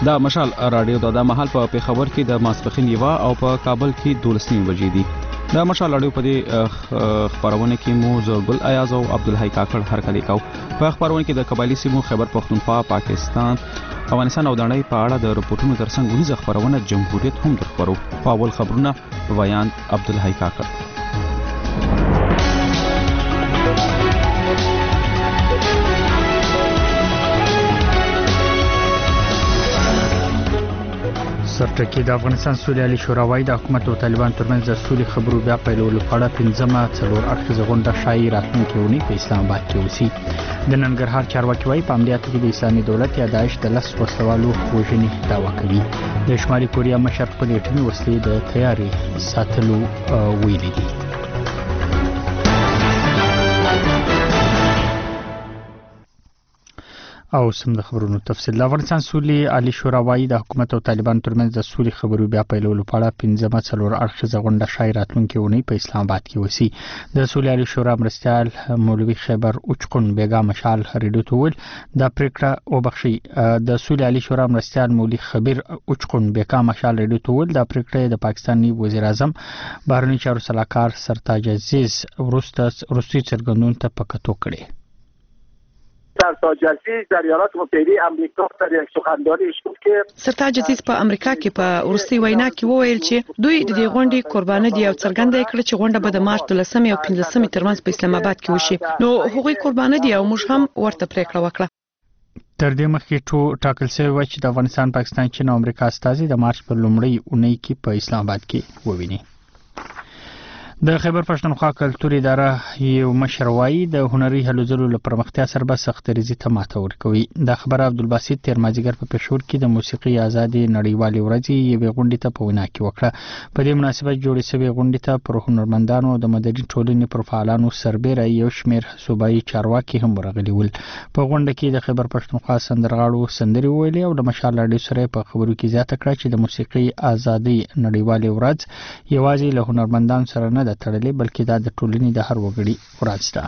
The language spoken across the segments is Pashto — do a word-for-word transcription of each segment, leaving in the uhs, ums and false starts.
دا مشال رادیو د مهال په پیښور کې د ماسپخین یوا او په کابل کې دولسنی بجې دي. دا مشال رادیو په دې خبرونه کې مو زورګل ایاز او عبدالحی کاکړ هر کلی کو. په خبرونه کې د قبایلی سیمو خیبر پختونخوا، پاکستان، افغانستان او د نړۍ په اړه د رپورټونو ترڅنګ ونیزه خبرونه جمهوریت هم درخبرو. په اول خبرونه بیان عبدالحی کاکړ. سرټکی د افغانستان سولې شوراوي د حکومت او طالبان ترمنځ د سولې خبرو بیا پیلولو په اړه پنځمه څلور اړخیزه غونډه شایي راتلونکي اونۍ په اسلام آباد کې وشي. د ننګرهار چارواکي وايي په عملیاتو کې د اسلامي دولت یا داعش د لس وسلوالو وژنې دعوا کوي. د شمالي کوریا مشر خپل اټومي وسلې د تیاري ساتلو ویلي دي. او سم د خبرونو تفصیل. افغانستان سولې عالی شورا وايي د حکومت او طالبان ترمنځ د سولې خبرو بیا پیلولو په اړه پنځمه څلور اړخیزه غونډه شایي راتلونکي اونۍ په اسلام آباد کې وشي. د سولې عالی شورا مرستیال مولوي خیبر اوچقون بیگا مشال ریډو تول د پریکړه وبخشي. د سولې عالی شورا مرستیال مولوي خبیر اوچقون بیگا مشال ریډو تول د پریکړه د پاکستاني وزیر اعظم بهرنی چارو سلاکار سرتاج عزیز ورسته روسي څرګندون ته پکتو کړي. سرتاج عزیز در ایالات متحده آمریکا در یک سخنرانی گفت که سرتاج عزیز په امریکا کې په ورستي وینا کې وویل چې دوی د دې غونډې قرباني دي او څرګنده کړ چې غونډه به د مارچ دولسمې او پنځلسمې ترمنځ په اسلام آباد کې وشي. نو هغوی قرباني دي او موږ هم ورته پریکړه وکړه. تر دې مخکې ټو ټاکل شوی و چې د افغانستان، پاکستان، چین او امریکا استازي د مارچ په لومړۍ اونۍ کې په اسلام آباد کې وویني. د خیبر پښتونخوا کلتور اداره یو مشر وايي د هنري هلو ځلو لپاره پرمختیا سره به سخت ریزي ته ماته ورکوي. د خبر عبدالباسط تیرمازیګر په پېښور کې د موسیقي ازادي نړیوالې ورځې یوې غونډې ته په وینا کې وکړه. په دې مناسبت جوړې شوې غونډې ته پر هنرمندانو او د مدني ټولنې پر فعالانو سربېره یو شمېر صوبایي چارواکي هم ورغلي ول. په غونډه کې د خیبر پښتونخوا سندرغاړو سندرې ویلې او د مشال راډیو سره په خبرو کې زیاته کړه چې د موسیقي ازادي نړیوالې ورځ یوازې له هنرمندانو سره نه د تړلې بلکې دا د ټولنې د هر وګړي ورځ ده.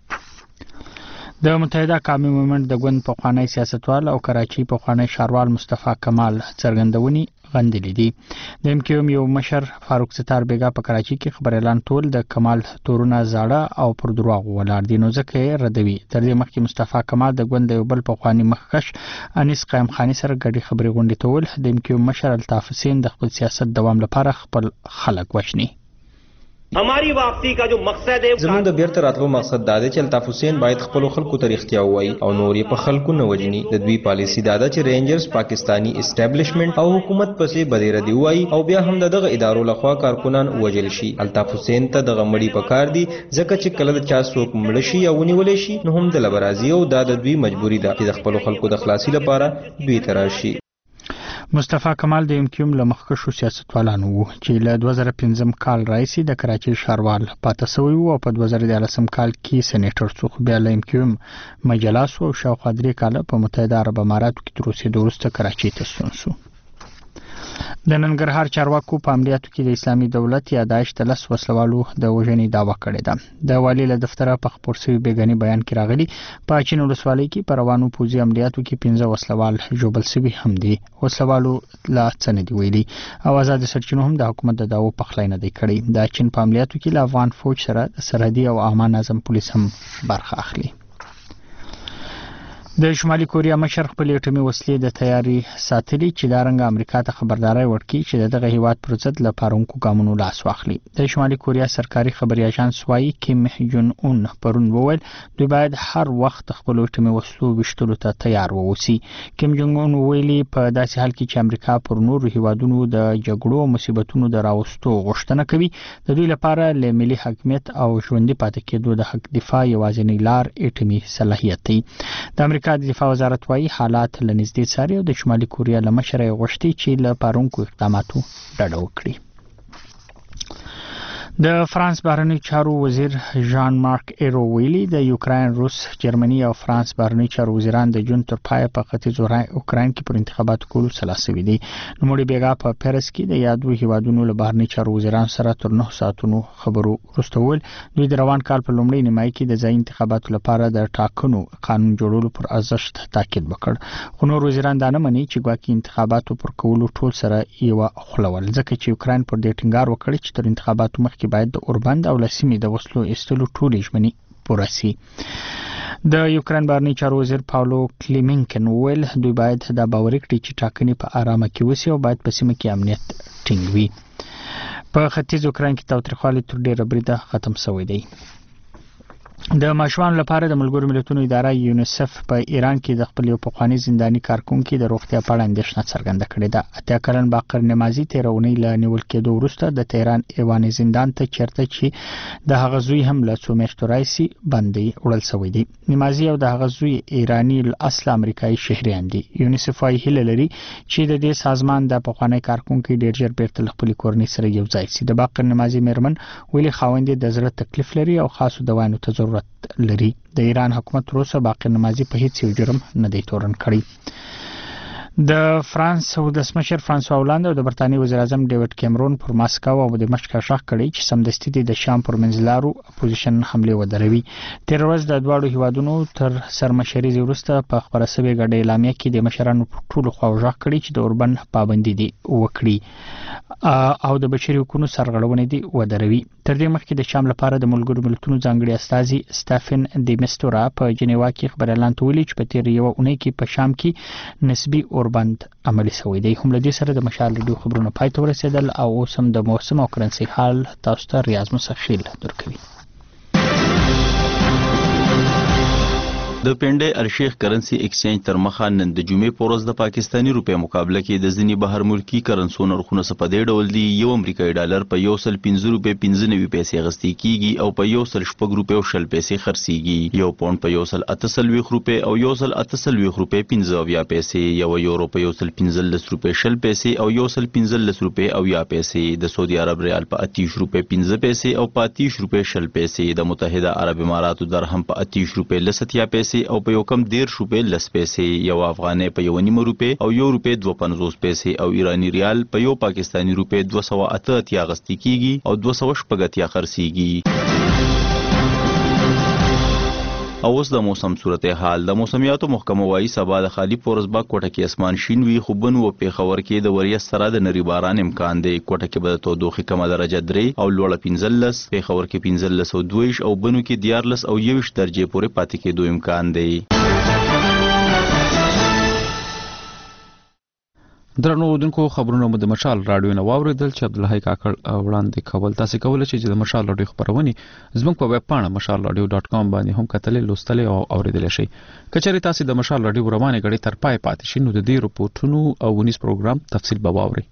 د متحده قومي مومنت د ګوند پخوانی سیاستوال او کراچي پخوانی ښاروال مصطفی کمال څرګندونې غندلې دي. د ایم کیو ایم یو مشر فاروق ستار بیگا په کراچي کې خبر اعلان ټول د کمال تورونه زاړه او پر دروغ ولاړ دي، نو ځکه یې ردوي. تر دې مخکې مصطفی کمال د ګوند یو بل پخوانی مخکش انیس قائم خانی سره ګډي خبرې غونډې ته ول. د ایم کیو ایم مشر الطاف حسین د خپل سیاست دوام لپاره خپل خلک وښني. हमारी वापसी का जो मकसद है زموږ د بیرته راتلو مقصد دا دی چې الطاف حسین باید خپل خلکو ته رښتیا ووایي او نور یې په خلکو نه وجني. د دوی پالیسی دا ده چې رینجرز پاکستانی اسټابلیشمنت او حکومت پسې بدیره دی وایي او بیا هم دغه ادارو لخوا کارکونان وجل شي. الطاف حسین ته دغه مړی پکار دی ځکه چې کله د چا څوک مړ شي او ونیول شي نو هم د لبرازي او د دوی مجبوری ده چې د خپل خلکو د خلاصي لپاره دوی تراشي. مصطفی کمال د ایم کیو ایم له مخکښو سیاستوالانو وو چې له دوه زره پنځم کال راهیسې د کراچي ښاروال پاتې شوی وو او په دوه زره دیارلسم کال کې سېنیټر شو، خو بیا له ایم کیو ایم مجلس او شاوخوا درې کاله په متحده عرب اماراتو کې تر اوسېدو وروسته کراچي ته ستون شو. د ننګرهار چارواکو په عملیاتو کې د اسلامي دولت یا داعش د لس وسلوالو د وژنې دعوا کړې ده. د والي له دفتره په خپور شوي بیګاني بیان کې راغلي په اچین ولسوالۍ کې په روانو پوځي عملیاتو کې پنځه وسلوال ژوبل شوي هم دي. وسلوالو لا څه نه دي ویلي او آزاد سرچینو هم د حکومت د دعوو پخلی نه دی کړی. د اچین په عملیاتو کې له افغان فوج سره د سرحدي او عامه نظم پولیس هم برخه اخلي. د شمالي کوریا مشر خپل اټومي وسلې د تیاري ساتلي چې دا رنګ امریکا ته خبرداري ورکړي چې دغه هیواد پر ضد له پارونکو ګامونو لاس واخلي. د شمالي کوریا سرکاري خبري اژانس وايي کیم جون اون پرون وویل دوی باید هر وخت خپل اټومي وسلو وشتلو ته تیار ووسی. کیم جون اون ویلي په داسې حال کې چې امریکا پر نورو هیوادونو د جګړو او مصیبتونو د راوستو غوښتنه کوي د دوی لپاره له ملي حاکمیت او ژوندۍ پاتې کېدو د حق دفاع یوازینی لار اټومي صلاحیت دی. د امریکا د دفاع وزارت وايي حالات له نږدې څاري او د شمالي کوریا له مشره غوښتي چې له پارونکو اقداماتو ډډه وکړي. د فرانس بهرنی چارو وزیر ژان مارک ایرو ویلي د یوکراین، روس، جرمني او فرانس بهرنی چارو وزیران د جون تر پای په ختیځ اوکراین کې پر انتخاباتو کولو سلا شوي دي. نوموړي بیګا په پیرس کې د یادو هیوادونو له بهرنی چارو وزیران سره تر نه ساعتونو خبرو وروسته ویل دوی د روان کال په لومړۍ نیمایي کې د ځای انتخاباتو لپاره د ټاکنو قانون جوړولو پر ارزښت تاکید وکړ. خو نور وزیران دا نه مني چې ګواکې انتخاباتو پر کولو ټول سره یو خلول، ځکه چې یوکراین پر دې ټینګار وکړ چې تر انتخاباتو مخکې باید د اوربند او لسیمې د وسلو ایستلو ټولې ژمنې پوره شي. د یوکراین بهرنی چارو وزیر پاولو کلیمنکن ویل دوی باید دا باور کړي چې ټاکنې په آرامه کې وشي او باید په سیمه کې امنیت ټینګ وي. په ختیځ اوکراین کې تاوتریخوالی تر ډیره بریده ختم شوی دی. د ماشومان لپاره د ملګرو ملتونو اداره یونیسف په ایران کې د خپل یو پخوانی زنداني کارکونکو د روغتیا په اړه اندېښنه څرګنده کړې ده. اتیا کلن باقر نمازي تیرونی له نیول کېدو وروسته د تهران ایواني زندان ته چیرته چې د هغه زوی هم له څو میاشتو راهیسې بندي وړل شوی دی. نمازي او د هغه زوی ایرانی الاصل امریکایي شهریان دي. یونیسف وايي هیله لري چې د دې سازمان د پخوانی کارکونکو ډېر ژر بیرته خپل کورنۍ سره یو ځای شي. د باقر نمازي میرمن ویلي خاوند د زړه تکلیف لري او خاصو دوايانو ته ضرورت لري. د ایران حکومت روسه باقر نمازي په هیڅ یو جرم نه دی تورن کړی. د فرانس ولسمشر فرانسوا هولند او د برتانیې وزیر اعظم ډیوډ کیمرون پر ماسکو او د مشکا شاخ کړي چې سمدستي د شام پر منځلارو اپوزیشن حمله ودروي. تیر ورځ د دواړو هیوادونو تر سرمشري وروسته په خبره سوي غډې اعلامیه کې د مشرانو ټولو خواوژه کړي چې د اوربن پابندي دي وکړي او د بشري حقوقو سرغړونې دي ودروي. تر دې مخکې د شام لپاره د ملګرو ملتونو ځانګړي استازي سټافن دی مستورا په جنیوا کې خبر اعلان وکړي چې په تیر یو اونۍ کې په شام کې نسبی اوربند عملي شوی دی. هم له دې سره د مشال ډیو خبرونه پای ته ورسېدل او اوس هم د موسم او کرنسي حال تاسو ته ریاض مسخیل درکوي. د پنډه ارشیخ کرنسي ایکسچینج تر مخه نن د جمعې په ورځ د پاکستاني روپیا مقابله کې د ځینی بهر ملکی کرنسو نرخونه په دې ډول دي. یو امریکایي ډالر په یو سل پنځه روپۍ پنځه نوي پیسې غستې کیږي او په یو سل شپږ روپۍ او شل پیسې خرڅيږي. یو پاوند په یو سل اته سلويخ روپۍ او یو سل اته سلويخ روپۍ پنځه اویا پیسې، یو یورو په یو سل پنځلس روپۍ شل پیسې او یو سل پنځلس روپۍ اویا پیسې، د سعودي عرب ریال په اتیش روپۍ پنځه پیسې او په اتیش روپۍ شل پیسې، د متحده عرب اماراتو درهم په اتیش روپۍ لساتیا پیسې او په یو کم ډیر روپۍ لس پیسې، یو افغانۍ په یو نیمه روپۍ او یو روپۍ دوه پنځوس پیسې او ایرانی ریال په یو پاکستانی روپۍ دوه سوه اته اتیا غستې کیږي او دوه سوه شپږ اتیا خرڅيږي. او اوس د موسم صورتحال. د موسمیاتو محکمه وايي سبا د خالی پورزبا کوټه کې اسمان شین وي، خو بن و پیښور کې د وریځ سره د نری باران امکان دی. کوټه کې به د تودوخې کمه درجه درې او لوړه پنځلس، پیښور کې پنځلس او دوه او بنو کې دیارلس او یوش درجه پورې پاتې کېدو امکان دی. درنو اودونکو خبرونه مو د مشال رادیو نه واوریدل چې عبدالحی کاکړ وړاندې کول. تاسو کولای شئ چې د مشال رادیو خبرونه زموږ په ویب پاڼه مشال رادیو ډاټ کام باندې هم کتلې، لوستلې او اوریدلې شئ. کچېرې تاسو د مشال رادیو روانه غړي تر پای پاتې شئ نو د دې رپورټونو او ونیس پروګرام تفصیل به واورئ.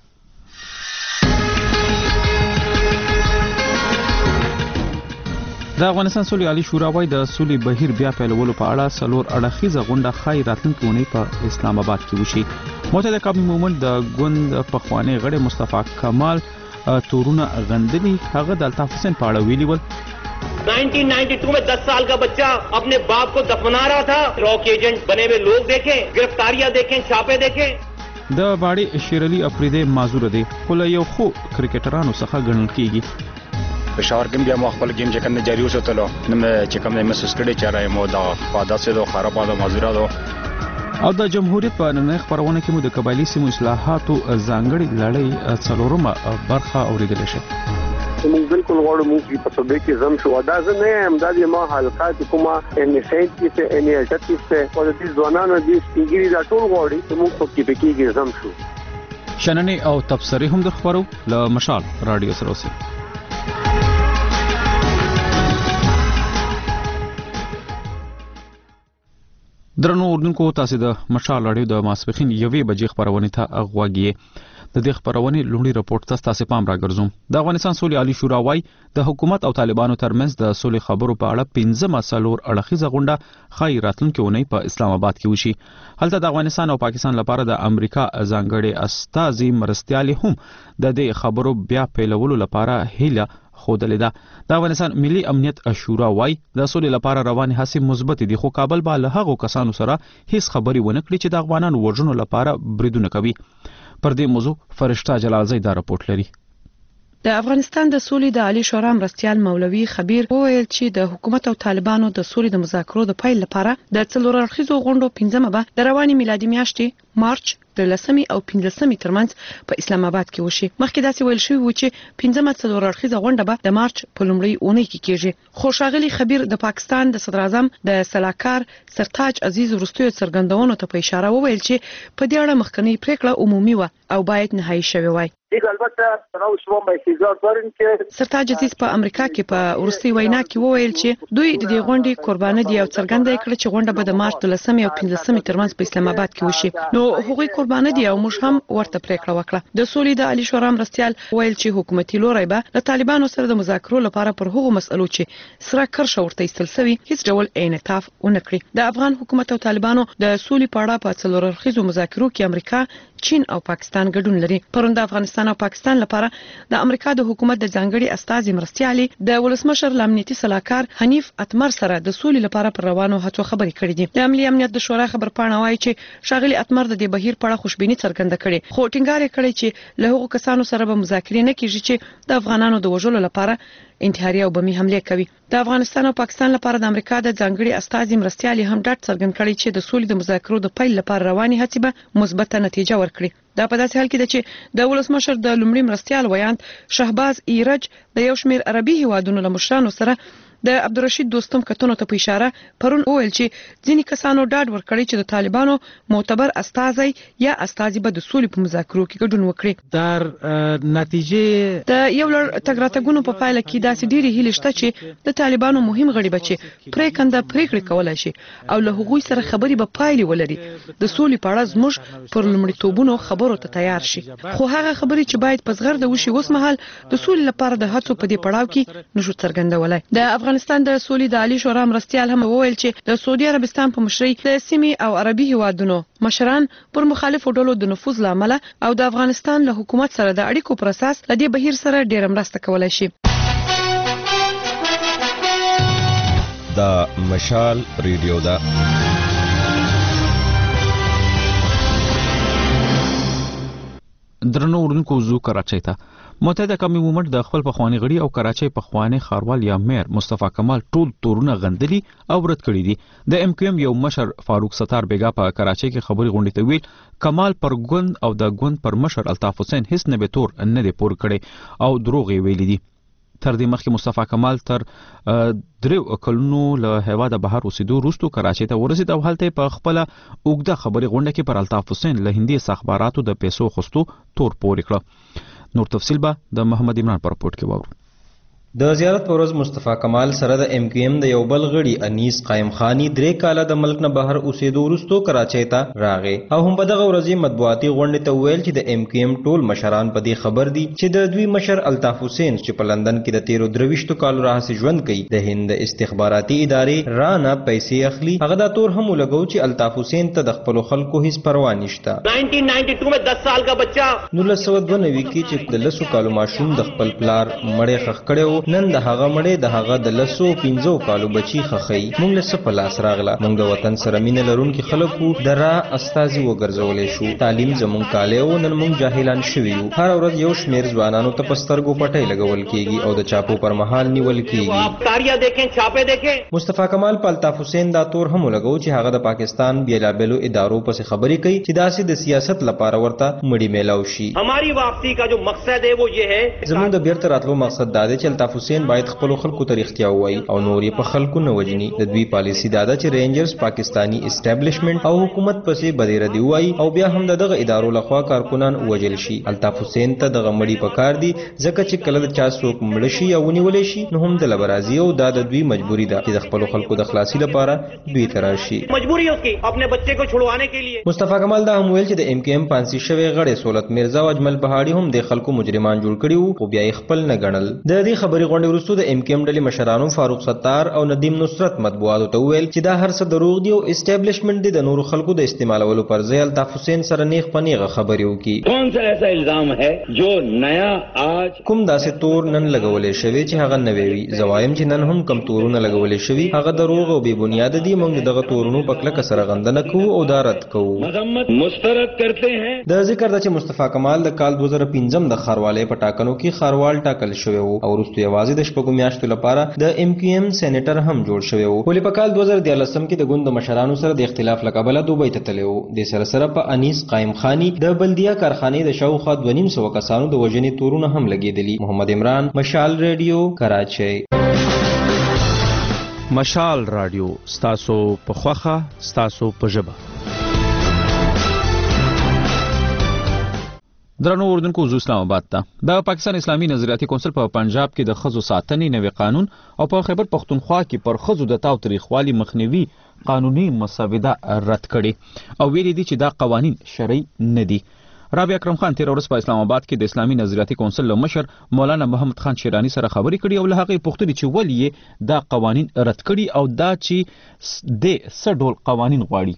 د افغانستان سولې عالی شورا وايي د سولې بهیر بیا پیلولو په اړه څلور اړخیزه غونډه خای راتلونکي اونۍ په اسلام آباد کې وشي. متحده قومي مومند د ګوند پخوانی غړي مصطفی کمال تورونه غندلي. هغه د الطاف حسین په اړه ویلي ول नाइनटीन नाइंटी टू में दस साल का बच्चा अपने बाप को दफना रहा था. रॉक एजेंट बने हुए लोग देखें, गिरफ्तारियां देखें, छापे देखें. د باړي شیر علي افریدی معذور دي خو له یو خو کرکټرانو څخه ګڼل کیږي. پېښور کې بیا مو خپل گیم چې کوم جاری وساتلو نو چې کوم نه محسوس کړي چې راي مو دا فاده سره خراب ده مزرا ده. او د جمهوریت په نن خبرونه کې مو د قبایلی سیمو اصلاحاتو ځانګړي لړۍ څلورمه برخه اوریدل شي. موږ بالکل غواړو موږ په صوبې کې زم شو دا زه نه هم د ما حلقات کومه ان سنت کې ان اټ کې او د ځوانانو د سپیګری دا ټول غواړي چې موږ په کې کې زم شو. شننه او تبصره هم د خبرو له مشال رادیو سره اوسه. درنو اردوونکو تاسو د مشال رادیو د ماسپخین یوې بجې خبرونه ته اغواږي. د دې خبرونه لومړی رپورت ته تاسو پام راګرځوم. د افغانستان سولې عالی شورا وايي د حکومت او طالبانو ترمنځ د سولې خبرو په اړه پنځه مسلور اړخیزه غونډه خای راتلونکي اونۍ په اسلام آباد کې وشي. هلته د افغانستان او پاکستان لپاره د امریکا ځانګړي استازي مرستيالي هم د دې خبرو بیا پیلولو لپاره هیله خودلې ده. د افغانستان ملي امنیت شورا وايي د سولې لپاره روانې هڅې مثبت دي، خو کابل به له هغو کسانو سره هیڅ خبرې ونه کړي چې د افغانانو وژنو لپاره بریدونه کوي. پر دې موضوع فرشته جلالزی دا رپورټ لري. د افغانستان د سولې د عالی شورا مرستیال مولوي خبیر وویل چې د حکومت او طالبانو د سولې د مذاکرو د پیل لپاره د څلور اړخیزو غونډو پنځمه به د روانې میلادي میاشتې مارچ د لسمې او پنځلسمې ترمنځ په اسلام آباد کې وشي. مخکې داسې ویل شوی و چې پنځمه څلور اړخیزه غونډه به د مارچ په لومړۍ اونۍ کې کیږي. خو ښاغلي خبیر د پاکستان د صدر اعظم د سلاکار سرتاج عزیز وروستیو څرګندونو ته په اشاره وویل چې په دې اړه مخکنی پریکړه عمومي و او باید نهایی شوی وای. سرتاج عزیز په امریکا کې په ورستي وینا کې وویل چې دوی د دې غونډې قرباني دي او څرګنده کړه چې غونډه به د مارچ د لسمې او پنځلسمې ترمنځ په اسلام آباد کې وشي. نو هغوی قرباني دي او موږ هم ورته پریکړه وکړه. د سولې د عالی شورا مرستیال ویل چې حکومتي لوري به د طالبانو سره د مذاکرو لپاره پر هغو مسئلو چې سره کرښه ورته ایستل شوی هیڅ ډول انعطاف ونه کړي. د افغان حکومت او طالبانو د سولې په اړه په څلور اړخیزو مذاکرو کې امریکا، چین او پاکستان ګډون لري. پرون د افغانستان او پاکستان لپاره د امریکا د حکومت د ځانګړي استازي مرستيالي د ولسمشر لامنیتي سلاکار حنیف اتمر سره د سولې لپاره پر روانو هڅو خبرې کړې دي. د عملی امنیت د شورا خبر پاڼه وايي چې شاغلي اتمر د دې بهیر په اړه خوشبیني څرګنده کړې، خو ټینګار کړی چې له هغو کسانو سره به مذاکرې نه کیږي چې د افغانانو د وژلو لپاره انتحاري او بمي حمله کوي. د افغانستان او پاکستان لپاره د امریکا د ځانګړي استازي مرستيالي هم ډاډ څرګند کړی چې د سولې د مذاکرو د پیل لپاره رواني هڅې به مثبت نتیجه ورکړي. دا په داسې حال کې ده چې د ولسمشر د لومړي مرستيال ویاند شهباز ایرج د یو شمېر عربي هیوادونو له مشرانو سره د عبدالرشید دوستم کتونو ته په اشاره پرون وویل چې ځینې کسانو ډاډ ورکړی چې د طالبانو معتبر استازی یا استازي به د سولې په مذاکرو کې ګډون وکړي. در نتیجه د یو لړ تګ راتګونو په پایله کې داسې ډېرې هیلې شته چې د طالبانو مهم غړي به چې پریکنده پریکړې کولای شي او له هغوی سره خبرې به پایلې ولري. د سولې په اړه زموږ پر لومړیتوبونو خبرو ته تیار شي، خو هغه خبرې چې باید په زغرده وشي اوس مهال د سولې لپاره د هڅو په دې پړاو کې نشو څرګندولای. د افغانستان د سولې د عالی شورا مرستيال هم وویل چې د سعودي عربستان په مشرۍ د سیمې او عربي هیوادونو مشران پر مخالفو ډلو د نفوذ لامل او د افغانستان له حکومت سره د اړیکو پر اساس د دې بهیر سره ډېر مرسته کولای شي. دا مشال ریډیو دا درنو ورونکو زو کراچۍ ته متحده قومي مومنټ د خپل پخوانی غړي او کراچۍ پخوانی خاروال یا میر مصطفی کمال ټول تورونه غندلي او رد کړي دي. د ام کیو ام یو مشر فاروق ستار بیگا په کراچۍ کې خبري غونډې ته ویل کمال پر ګوند او د ګوند پر مشر الطاف حسین هیڅ نه به تور نه دی پور کړي او دروغ یې ویلي دي. تر دې مخکې مصطفی کمال تر درو کلونو له هیواد بهر اوسېدو وروسته کراچۍ ته ورسېد او هلته په خپل اوږده خبري غونډه کې پر الطاف حسین له هندي اخباراتو د پیسو خستو تور پورې کړ. نور تفصیل به د محمد عمران پر رپورټ کې وورو. د زیارت پر ورځ مصطفی کمال سره د ام کیو ام د یو بل غړي انیس قائم خانی درې کاله د ملک نه بهر اوسېدو وروسته کراچۍ ته راغی او هم په دغه ورځ مطبوعاتي غونډې ته ویل چې د ام کیو ام ټول مشران په دې خبر دي چې د دوی مشر الطاف حسین چې په لندن کې د تیرو درويشتو کالو راهسې ژوند کوي د هند استخباراتي ادارې رانه پیسې اخلي. هغه دا تور هم ولګو چې الطاف حسین ته د خپل خلکو هیڅ پروا نشته. उन्नीस सौ बानवे में दस साल का बच्चा نولس سوه دوه نوي کې چې د لسو کالو ماشوم د خپل پلار مړې خخ کړو نن د هغه مړې د هغه د لسو پنځو کالو بچی خخی. موږ له څه په لاس راغله، موږ د وطن سره مینه لرونکي خلک وو، د را استازي وګرځولی شو، تعلیم زموږ کالی و، نن موږ جاهلان شوي یو. هر ورځ یو شمېر ځوانانو ته په سترګو پټۍ لګول کیږي او د چاپو پر مهال نیول کیږي. مصطفی کمال په الطاف حسین دا تور هم ولګو چې هغه د پاکستان بیلابیلو ادارو پسې خبرې کوي چې داسې د سیاست لپاره ورته مړی میلاو شي. हमारी वापसी का जो मकसद है वो ये है زموږ د بیرته راتلو مقصد دا دی چې الطاف حسین باید خپل خلکو ته رښتیا ووایي او نور یې په خلکو نه وجني. د دوی پالیسي دا ده چې رینجرز پاکستانی اسټابلیشمنت او حکومت پسې بدې ردي وایي او بیا هم دغه ادارو لخوا کارکنان وجل شي. الطاف حسین ته دغه مړی پکار دي ځکه چې کله د چا څوک مړ شي او ونیول شي نو هم د لبرازي او دا د دوی مجبوری ده چې د خپل خلکو د خلاصي لپاره دوی تراشي. مجبوری ہے اس کی اپنے بچے کو چھڑوانے کے لیے. مصطفی کمال دا هم ویل چې د ام کیو ام پانسی شوی غړي سولت مرزا او اجمل بهاړي هم د خلکو مجرمان جوړ کړي وو او بیا یې خپل نه ګڼل. د دې خبرې خبري غونډې وروسته د ام کیم ډلې مشرانو فاروق ستار او ندیم نصرت مطبوعاتو ته وویل چې دا هر څه دروغ دي او اسټابلیشمنت دي د نورو خلکو د استعمالولو پر ځای الطاف حسین سره نیغ په نیغه خبرې وکړي. کون سا ایسا الزام ہے جو نیا آج کوم داسې تور نن لګولې شوی چې هغه نوی وي. زه وایم چې نن هم کم تورونه لګولې شوي هغه دروغ او بې بنیاده دي. موږ دغه تورونو په کلکه سره غندنه کوو او دا رد کوو. مذمت مسترد کرتے ہیں. د ذکر ده چې مصطفی کمال د کال دوه زره پنځم د ښاروالۍ په ټاکنو کې ښاروال ټاکل شوی وو او وروسته یوازې د شپږو میاشتو لپاره د ام کیو ایم سېنیټر هم جوړ شوی وو. ولې په کال دوه زره دیارلسم کې د ګوند د مشرانو سره د اختلاف له کبله دوبۍ ته تللی وو. د سره سره په انیس قائم خانی د بلدیه کارخانې د شاوخوا دوه نیم سوه کسانو د وژنې تورونه هم لګېدلي. محمد عمران، مشال ریډیو، کراچۍ. مشال رادیو ستاسو په خوخه ستاسو په ژبه. درنو اردوونکو زو اسلام آباد ته د پاکستان اسلامي نظریاتي کونسل په پنجاب کې د خزو ساتنې نوي قانون او په خیبر پختونخوا کې پر خزو د تاو تاریخوالي مخنیوي قانوني مسوده رد کړي او ویلي دي چې دا قوانین شرعي نه دي. رابع اکرم خان تیر ورځ په اسلام آباد کې د اسلامي نظریاتي کونسل له مشر مولانا محمد خان شیرانی سره خبرې کړي او له هغې پوښتنې چې ولې دا قوانین رد کړي او دا چې د څه ډول قوانین غواړي.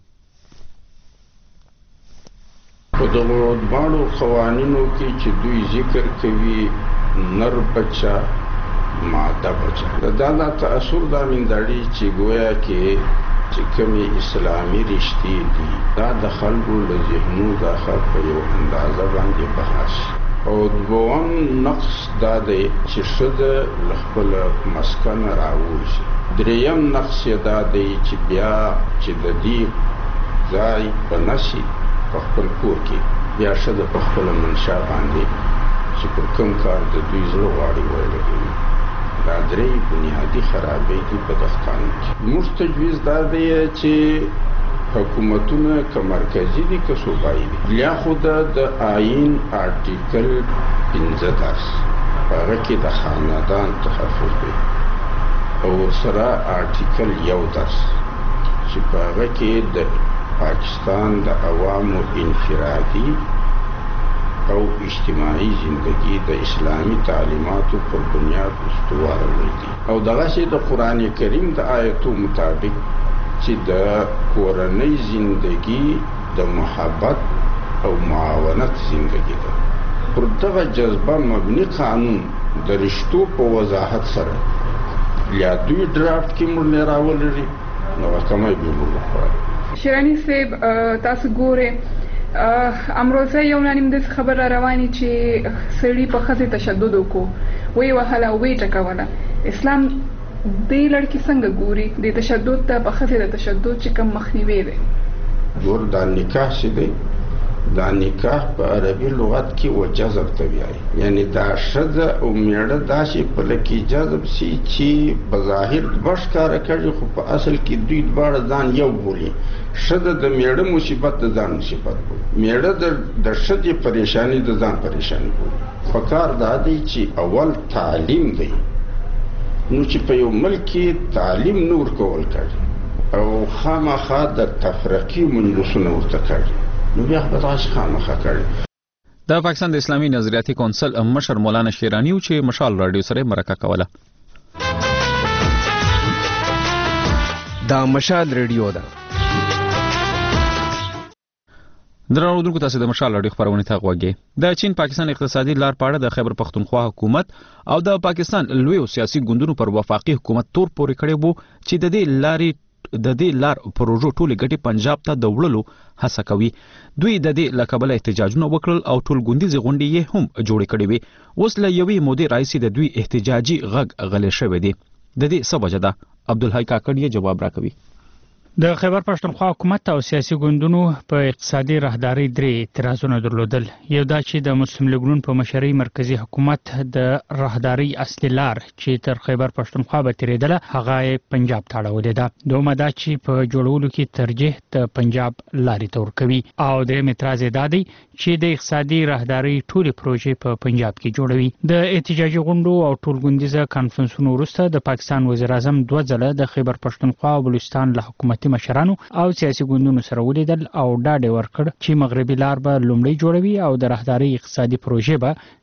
په دغو دواړو قوانینو کې چې دوی ذکر کوي نر بچه ماده بچه د دا دا تأثر دا منداړي چې گویا کې چې کومې اسلامي رشتې دي دا د خلکو له ذهنو داخل په یو اندازه باندې بحث او دوم نقص دا دی چې ښځه له خپله مسکنه راووځي. دریم نقص یې دا دی چې بیا چې د دې ځای په نشي په خپل کور کې بیا ښځه په خپله منشا باندې چې پر کوم کار د دوی زړه غواړي ولګوي. دا درې بنیادي خرابۍ دي په دغه قانون کې. موږ تجویز دا دی چې حکومتونه که مرکزي دي که صوبایي دي یا خو د آیین آرټیکل پنځه درس په هغه کې د خاندان تحفظ دی او ورسره آرټیکل یو درس چې په هغه کې د پاکستان د عوامو انفرادي او اجتماعي زندگی د اسلامی تعلیماتو پر بنیاد استوارول دي او دغسې د قرآن کریم د آیتو مطابق چې د کورنۍ زندگی د محبت او معاونت زندگی ده. پر دغه جذبه مبني قانون د رشتو په وضاحت سره یا دوی ډرافټ کې موږ راولري نو کمای به موږ خوړل. شیرانی صاحب تاسو ګوره امروزه یو نانیم د خبر را رواني چې سړی په ښځې تشدد وکړو وی وهله او وی ټکوله. اسلام دې لړکې څنګه ګوري د تشدد ته په ښځې د تشدد چې کوم مخنیوی دی؟ ګور دا نکاح چې دی دا نکاح په عربي لغت کې و جذب ته وایي یعنی دا ښځه او میړه داسې په لکې جذب سي چې بظاهر دوه ښکاره کړي خو په اصل کې دوی دواړه ځان یو بولي. ښځه د میړه مصیبت د ځان مصیبت بولي، میړه د ښځې پریشانی د ځان پریشانی بولي. پکار دا دی چې اول تعلیم دی نو چې په یو ملک کې تعلیم نه ورکول کړي او خامخا د تفرقې مجلسونه ورته کړي نو بیا به تاسو خامخا کړي. د پاکستان د اسلامي نظریاتي کونسل مشر مولانا شیرانی چې مشال رادیو سره مرکه کوله. دا مشال رادیو ده. درنو اردوونکو تاسو د مشال رادیو خبرونه ته غوږی. د چین پاکستان اقتصادي لار پاړه د خیبر پختونخوا حکومت او د پاکستان لوی سیاسي ګوندونو پر وفاقي حکومت تور پورې کړی وو چې د دې لارې د دې لار پروژو ټولې ګټې پنجاب ته د وړلو هڅه کوي. دوی د دې له کبله احتجاجونه وکړل او ټول ګوندیزې غونډې یې هم جوړې کړې وې. اوس له یوې مودې راهیسې د دوی احتجاجي غږ غلی شوی دی. د دې څه وجه ده؟ عبدالحی کاکړ یې جواب راکوي. د خیبر پښتونخوا حکومت او سیاسي ګوندونو په اقتصادي راهداري درې اعتراضونه درلودل. یو دا چې د مسلم لیګ ګوند په مشرۍ مرکزی حکومت د راهداري اصلي لار چې تر خیبر پښتونخوا به تیریدله هغه پنجاب ته اړولې ده. دومره دا چې په جوړولو کې ترجیح د پنجاب لارې ته ورکوي او درېیم اعتراض یې دا دی چې د اقتصادي راهداري ټولې پروژې په پنجاب کې جوړوي. د احتجاجي غونډو او ټولګوندیزه کانفرنسونو وروسته د پاکستان وزیر اعظم دوه ځله د خیبر پښتونخوا او بلوچستان له حکومتي مشرانو او سیاسي ګوندونو سره ولیدل او ډاډ ورکړ چې مغربي لار به لومړی جوړوي او د راهداري اقتصادي پروژې به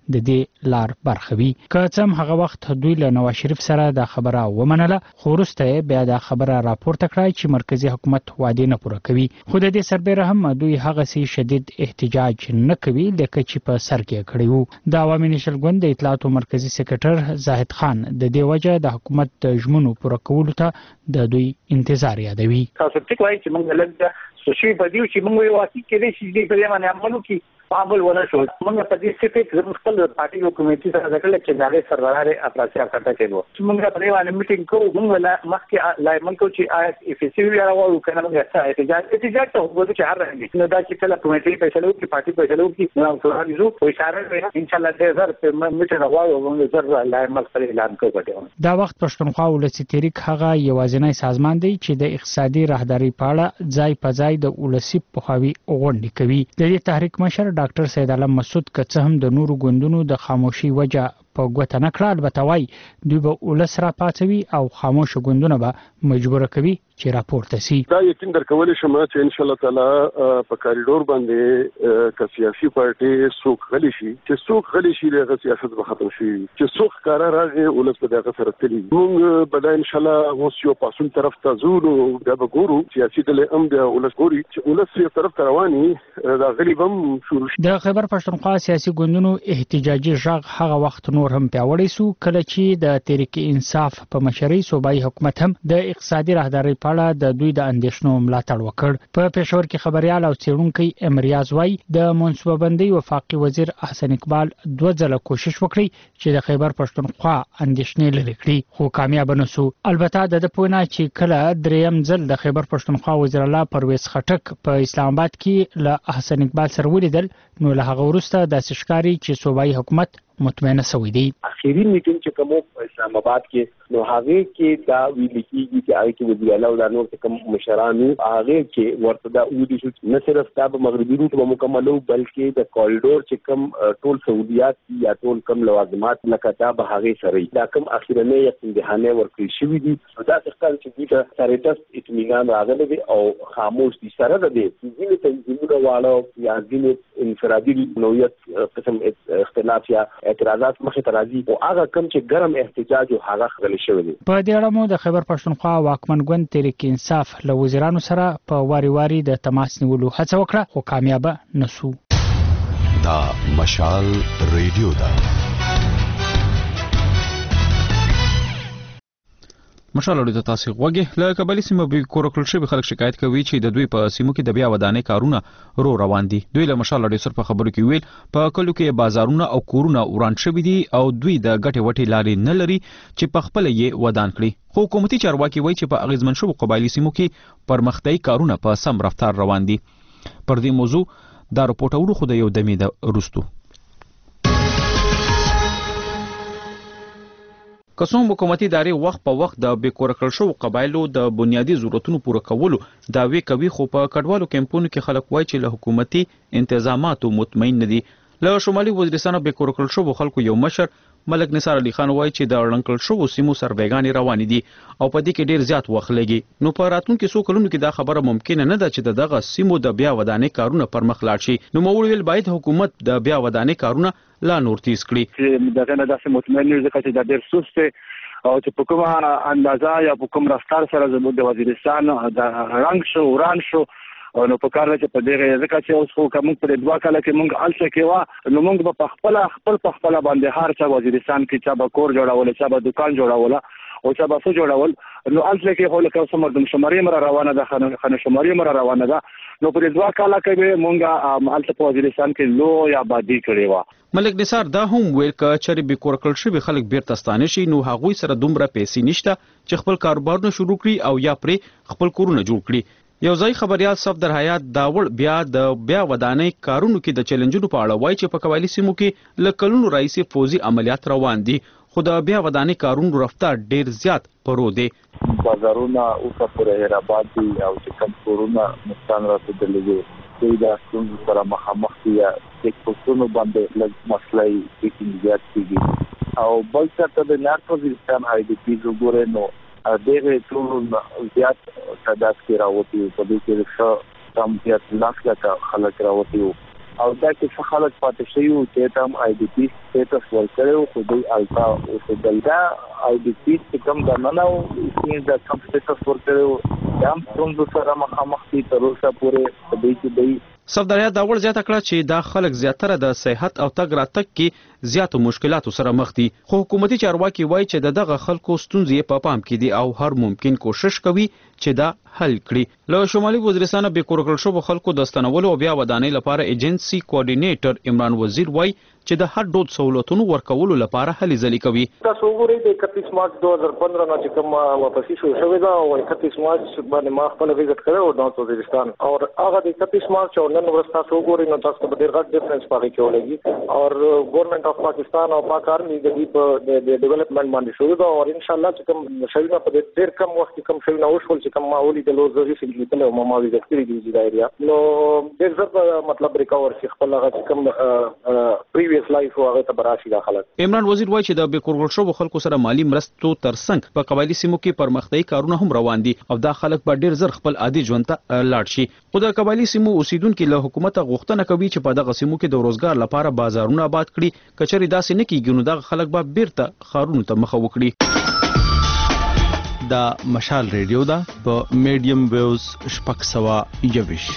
د دې لار برخه وي. که څه هم هغه وخت دوی له نواز شریف سره د خبره ومنله، خو وروسته بیا د خبره راپورته کړه چې مرکزی حکومت وعده نه پوره کوي. خو د دې سربېره هم دوی هغه سي شدید احتجاج نه کوي لکه چې په سر کې کړی وو. د عوامي نېشنل ګوند د اطلاعاتو مرکزی سکرټر زاهد خان د دې وجه د حکومت د ژمنو پوره کولو ته د دوی انتظار یادوي. تاسو ټیک وایي چې موږ لږ سوشي بدیو چې موږ یو واسي کې دې چې په دې باندې عملو کې قابل ونه شو. موږ په دې سټیک زموږ خپل پارټي او کمیټې سره ځکه چې دغه سروراره افراطي افراطه کېدو چې موږ په دې باندې میټینګ کوو. موږ لا مخکې لای منکو چې آی اف سی وی راوړو کنه موږ څه احتجاج احتجاج ته وګورو چې هر رنګ نه دا چې کله کمیټې فیصله وکړي پارټي فیصله وکړي نو ټول یو په اشاره وي ان شاء الله دې زر په میټینګ راوړو موږ زر لای مخکې اعلان کوو. دا وخت پښتونخوا ولسی تحریک هغه یوازینی سازمان دی چې د اقتصادي راهداري په اړه ځای په ځای د ولسی پوهاوی غونډې کوي. د دې تحریک مشر ډاکټر سید عالم مسعود که څه هم د نورو ګوندونو د خاموشي وجه په ګوته نه کړه، البته وایي دوی به ولس را پاڅوي او خاموش ګوندونه به مجبوره کوي چې راپورته سي. دا یقین درکول شم چې ان شاء الله تعالی په کاریډور باندې که سیاسي پارټي څوک غلي شي چې څوک غلي شي دغه سیاست به ختم شي، چې څوک قرار راغی ولس په دغه سره تللی. موږ به ان شاء الله اوس یو پاسون طرف ته ځو بیا به ګورو سیاسي ډلې هم د ولس ګوري چې ولس یو طرف ته رواني دا غلي بم شروع شي. د خیبر پښتونخوا سیاسي ګوندونو احتجاجي غږ هغه وخت نور هم پیاوړی سو کله چې د تحریک انصاف په مشرۍ صوبایي حکومت هم د اقتصادي راهداري په اړه د دوی د اندېښنو ملاتړ وکړ. په پېښور کې خبريال او څېړونکی امریاز وای د منصوبه بندۍ وفاقي وزیر احسن اقبال دوه ځله کوشش وکړي چې د خیبر پښتونخوا اندېښنې لرې کړي، خو کامیاب نه سو. البته د پوهنه چې کله دریم ځل د خیبر پښتونخوا وزیر الله پرویز خټک په اسلام آباد کې له احسن اقبال سره ولیدل، نو له هغه وروسته د سشکاري چې صوبایي حکومت مطمئنه سوی دی. اخیری میټینګ چې کوم اسلام آباد کې نو هغه کې دا ویل کېږي چې هغه کې وزیر الله او نور کوم مشرانو هغه کې ورته دا ودی شو نه صرف د مغربي روټ به مکملو بلکې د کوریډور چې کوم ټول سہولیات یا ټول کوم لوازمات لکه دا به هغه سره دا کوم اخیرنه یقین دهانه ورکړي شوی دي. دا څنګه چې د سریټس اطمینان راغلی دی او خاموش دي سره ده دي ځینې تنظیمونه واړو یا ځینې انفرادي نوعیت قسم اختلاف یا اعتراضات مخه ترازی او هغه کم چې ګرم احتجاج او هغه غلي شوی دی. په دې اړه مو د خیبر پښتونخوا واکمن ګوند تحریک انصاف له وزیرانو سره په واری واری د تماس نیولو هڅه وکړه، خو کامیاب نه سو. دا مشال ریډیو دا مشال اړه د تاسو غوږی له کابل سیمه به کورکل شوی خلک شکایت کوي چې د دوی په سیمو کې د بیا ودانې کارونه رو روان دي. دوی له مشال اړه سر په خبرو کې ویل په کلو کې بازارونه او کورونه وران شوی دي او دوی د ګټه وټي لارې نه لري چې په خپل یې ودان کړي. خو حکومتي چارواکي وایي چې په اغیزمن شوو قبایلی سیمو کې پرمختیايي کارونه په سم رفتار روان دي. پر دې موضوع دا رپورټ اورو خو د یو دمې د روستو قسم حکومتي ادارې وخت په وخت د بیکورکل شو قبایلو د بنیادی ضرورتونو پوره کولو داوی کوي، خو په کډوالو کمپونو کې خلک وایي چې له حکومتي انتظاماتو مطمئن نه دي. له شمالي وزیرستان بیکورکل شو خلکو یو مشر ملک نثار علي خان وایي چې د اړنکل شو سیمو سروېګانې روانې دي او په دې کې ډیر زیات وخت لګي. نو په راتلونکو څو کلونو کې دا خبره ممکنه نه ده چې دغه سیمو د بیا ودانې کارونه پر مخ لاړ شي. نو موږ ویل باید حکومت د بیا ودانې کارونه لا نور تیز کړي. چې دغه نه داسې مطمئن نه ځکه چې دا ډیر سست او چې په کومه اندازه یا په کوم رفتار سره زموږ د وزیرستان د رنګ شو وران شو نو په کار چې په دې ځکه چې اوس خو کوم په دوه کال کې مونږ الڅ کې وا نو مونږ په خپل خپل په خپل باندې هر څه وزیرستان کې چې به کور جوړول چې به دکان جوړول او چې به څه جوړول نو الڅ کې هو لکه سمر د شماري مر روانه ده خنه شماري مر روانه ده نو په دوه کال کې مونږ الڅ په وزیرستان کې لو یا بادي کړی وا. ملک نثار دا هم ویل ک چې به کورکل شوی خلک بیرته ستانه شي نو هغوی سره دومره پیسې نشته چې خپل کاروبارونه شروع کړي او یا پرې خپل کورونه جوړ کړي. یو ځای خبريال صفدر حیات داوړ بیا د بیا ودانې کارونو کې د چیلنجونو په اړه وایي چې په قبایلی سیمو کې لکلونو رئیسي فوزي عملیات روان دي، خو د بیا ودانې کارونو رفتار ډیر زیات پرو دی. بازارونه اوسه پر هرآباد دي او چې کوم کورونه نقصان راځي دوی د څنګه سره مخامخ دي چې په څونو باندې لږ مسلې کې زیات کیږي او بل څه ته د نارت وزیرستان هاي د پیزو ګورې نو دغه ټول زیات تعداد کې راوتی په دې کې ښه کم زیات لاکه خلک راوتی او دا چې څه خلک پاتې شوي وو چې هم آی ډي پي سټیټس ورکړی وو خو دوی الټا اوسېدل. دا آی ډي پي چې کوم درننه وو دا کوم سټیټس ورکړی وو دا هم ستونزو سره مخامخ دي تر اوسه پورې په دې کې دوی صفدریا دا ور زیاته کړه چې دا خلک زیاتره د صحت او تګ راتګ کې زیاتو مشکلاتو سره مخ دي، خو حکومتي چارواکي وایي چې دغه خلکو ستونزې په پام کې دي او هر ممکن کوشش کوي چې دا حل کړي. له شمالي وزیرستان به کور کړل شو خلکو د ستنولو او بیا ودانۍ لپاره ایجنسي کوارډینیټر عمران وزیر وایي چې د هر ډول سہولتونو ورکولو لپاره هلې ځلې کوي. تاسو وګورئ د اکتیس مارچ دوه هزار پندرہ نه چې کوم واپسی شو شوې ده او اکتیس مارچ باندې ما خپل وزټ کړو د وزیرستان او هغه د اکتیس مارچ او نن ورځ تاسو وګورئ نو تاسو په ډېر غټ ډیفرنس پاره کې ولګي او ګورنمنت اف پاکستان او پاک آرمي د دې په د ډیولپمنٹ باندې شروع ده او ان شاء الله چې کوم شوینه په ډېر کم وخت کې کوم شوینه وشول چې کوم ماحولي د لوز ضروري سړي ته او ما وزټ کړی دی د ایریا نو ډېر زړه مطلب ریکور شي خپل هغه کوم پریویس لایف او هغه براشي داخله. عمران وزیر وایي چې د بیکورګل شو خلکو سره مالی مرستو ترڅنګ په قبایلی سیمو کې پرمختیايي کارونه هم روان دي او دا خلک به ډیر زر خپل عادي ژوند ته لاړ شي. خو د قبایلی سیمو اوسیدونکو له حکومت غوښتنه کوي چې په دغه سیمو کې د روزګار لپاره بازارونه آباد کړي، کچري داسې نه کیږي نو دغه خلک به بیرته خارونو ته مخه وکړي. دا مشال ریډیو دا په میډیم ویوز شپږ سوه یوویش.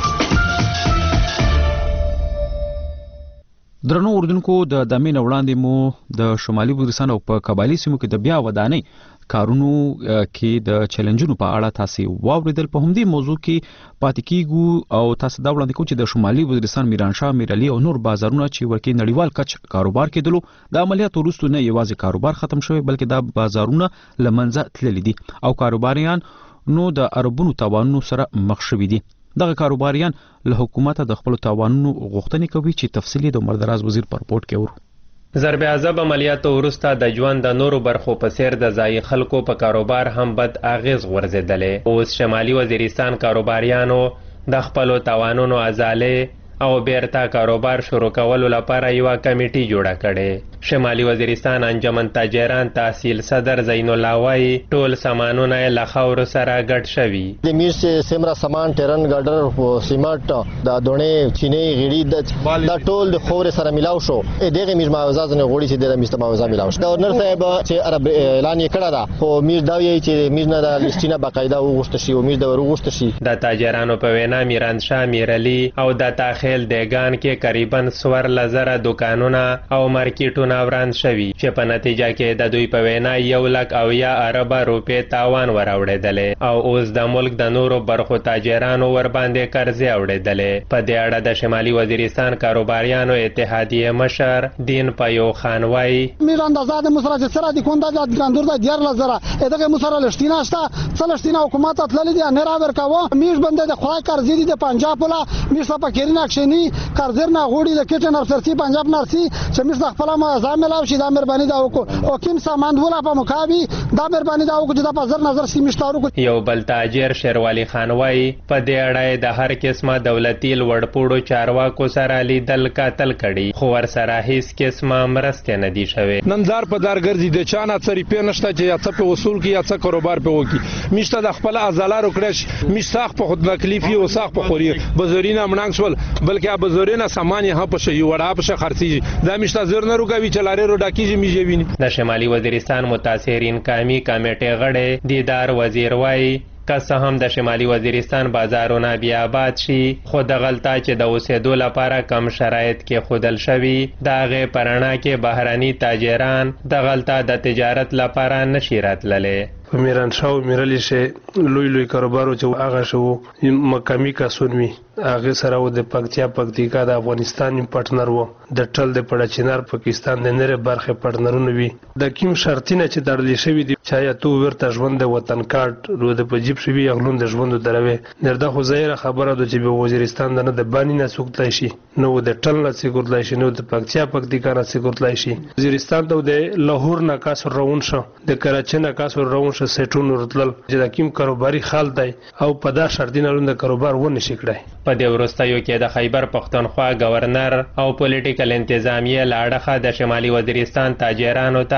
درنو اوردونکو د دمین وړاندې مو د شمالي وزیرستان او په قبایلی سیمو کې د بیا ودانۍ کارونو کې د چیلنجونو په اړه تاسو واوریدل. په همدې موضوع کې پاتې کیږو او تاسو دا وړاندې کوئ چې د شمالي وزیرستان میرانشاه میرعلي او نور بازارونه چې ورکی نړیوال کچ کاروبار کېدلو د عملیاتو وروسته نه یوازې کاروبار ختم شوی بلکې دا بازارونه لمنځه تللي دي او کاروباریان نو د عربونو تاوانونو سره مخ شوي دي. دغه کاروباریان له حکومت د خپل تاوانونو غوښتنې کوي چې تفصیلی د مردراز وزیر پر رپورت کې ورو. ضرب عذاب عملیاتو وروسته د ژوند د نورو برخو په څیر د ځای خلکو په کاروبار هم بد اغیز غورځېدلې. اوس شمالي وزیرستان کاروباریانو د خپل تاوانونو ازاله او بیرته کاروبار شروع کولو لپاره یو کمیټي جوړه کړې. شمالي وزیرستان انجمن تاجران تحصیل صدر زین الله وای ټول سامانونه له خاور سره ګډ شوي. د میرس سیمرا سامان ټرن ګاډر سیمټ د دونه چینی غړي د ټول د خور سره ملاو شو. دغه میر معاوضه نه غوړي چې د مست معاوضه ملاو شو. گورنر صاحب چې عرب اعلان یې کړی دا خو میر دا وی چې میر نه د لیستینه باقاعده وغوښته شي او میر د وغوښته شي. د تاجرانو په وینا میرانشاه میرعلي او د تاخیل دیگان کې قریبا سور لزره دکانونه او مارکیټونه وران شوي چې په نتیجه کې د دوی په وینا یو لک او یا اربه روپې تاوان وراوړېدلې او اوس د ملک د نورو برخو تاجرانو ور باندې قرضې اوړېدلې. په دې اړه د شمالي وزیرستان کاروباریانو اتحادیه مشر دین پایو خان وای میر اندازه د مسره سره د کوم د ګاندور د دیار لزره دغه مسره لشتینه شته څلشتینه حکومت اتلل دي نه را ورکاوه میر بنده د خدای قرضې دي د پنجاب ولا میر صاحب کېرین اکشنی قرضر نه غوړي د کټن افسرسي پنجاب نرسي چې میر خپل ما زامل او شي د مهرباني دا وکړو او کوم سامان ولا په مقابي د مهرباني دا وکړو چې د بازار نظر سي مشتارو کو. یو بل تاجر شیروالي خان وای په دې اړه د هر قسمه دولتي لوړپوړو چارواکو سره لیدل کاتل کړي خو ور سره هیڅ قسمه مرسته نه دي شوی. نندار په دار ګرځي د چانه څری په نشته چې یا څه په وصول کی یا څه کاروبار په وکی مشته د خپل ازالار وکړش مشتاق په خود تکلیفي او ساخ په خوري بزورینه مننګ سول بلکې بزورینه سامان یې په شی وړا په خرڅي دا مشته زر نه روګوي چلاره رو ډاکیږي میږي. د شمالي وزیرستان متاثرین قومي کمیټې غړي دیدار وزیر وای که څه هم د شمالي وزیرستان بازارونه بیا آباد شي خو د غلطه چې د اوسېدو لپاره کم شرایط کې خودل شوي د هغې په رڼا کې بهرني تاجران د غلطه د تجارت لپاره نشي راتللی. په میرانشاه او میرعلي شه لوی لوی کاروبارو چې هغه شو مقامی کسون وي هغه سره و د پکتیا پکتیکا د افغانستان پارتنر وو د ټل د پړچینار پاکستان د نره برخه پارتنرونه وي د کیم شرطینه چې تړلې شوی دی چا تو ورته ژوند د وطن کارت رو د پجیب شوی اغلون د ژوند دروي نرده خو زیره خبره ده چې به وزیرستان نه د بانی نه سوکتای شي نو د ټل نه سګورلای شي نو د پکتیا پکتیکا نه سګورلای شي. وزیرستان ته د لاهور نه کاسو روان شو د کراچۍ نه کاسو روان شو سټونو رتل چې د کیم کاروباري خال دی او په دا شرطینه لوند کاروبار ونه شي کړای. په دې وروستیو کې د خیبر پختونخوا گورنر او پولیټیکل انتظامیه لاړخه د شمالي وزیرستان تاجرانو ته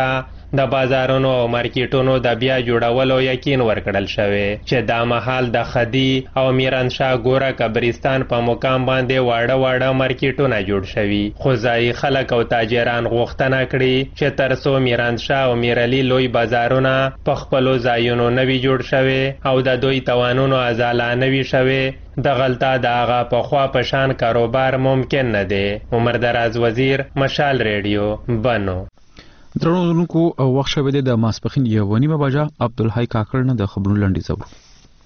د بازارونو او مارکیټونو د بیا جوړولو یقین ورکړل شوی چې دا مهال د خدي او میرانشاه ګوره قبرستان په مقام باندې واړه واړه مارکیټونه جوړ شوي، خو ځایي خلک او تاجران غوښتنه کړي چې تر څو میرانشاه او میرعلي لوی بازارونه په خپلو ځایونو نوي جوړ شوي او د دوی توانونو ازاله نوي شوي، دغلته د هغه پخوا په شان کاروبار ممکن نه دی. عمر دراز وزیر، مشال ریډیو، بنو. درنونکو وخت شوی دی د ماسپخین یو نیمه بجه. عبدالحی کاکړ نه د خبرونو لنډیز اورو.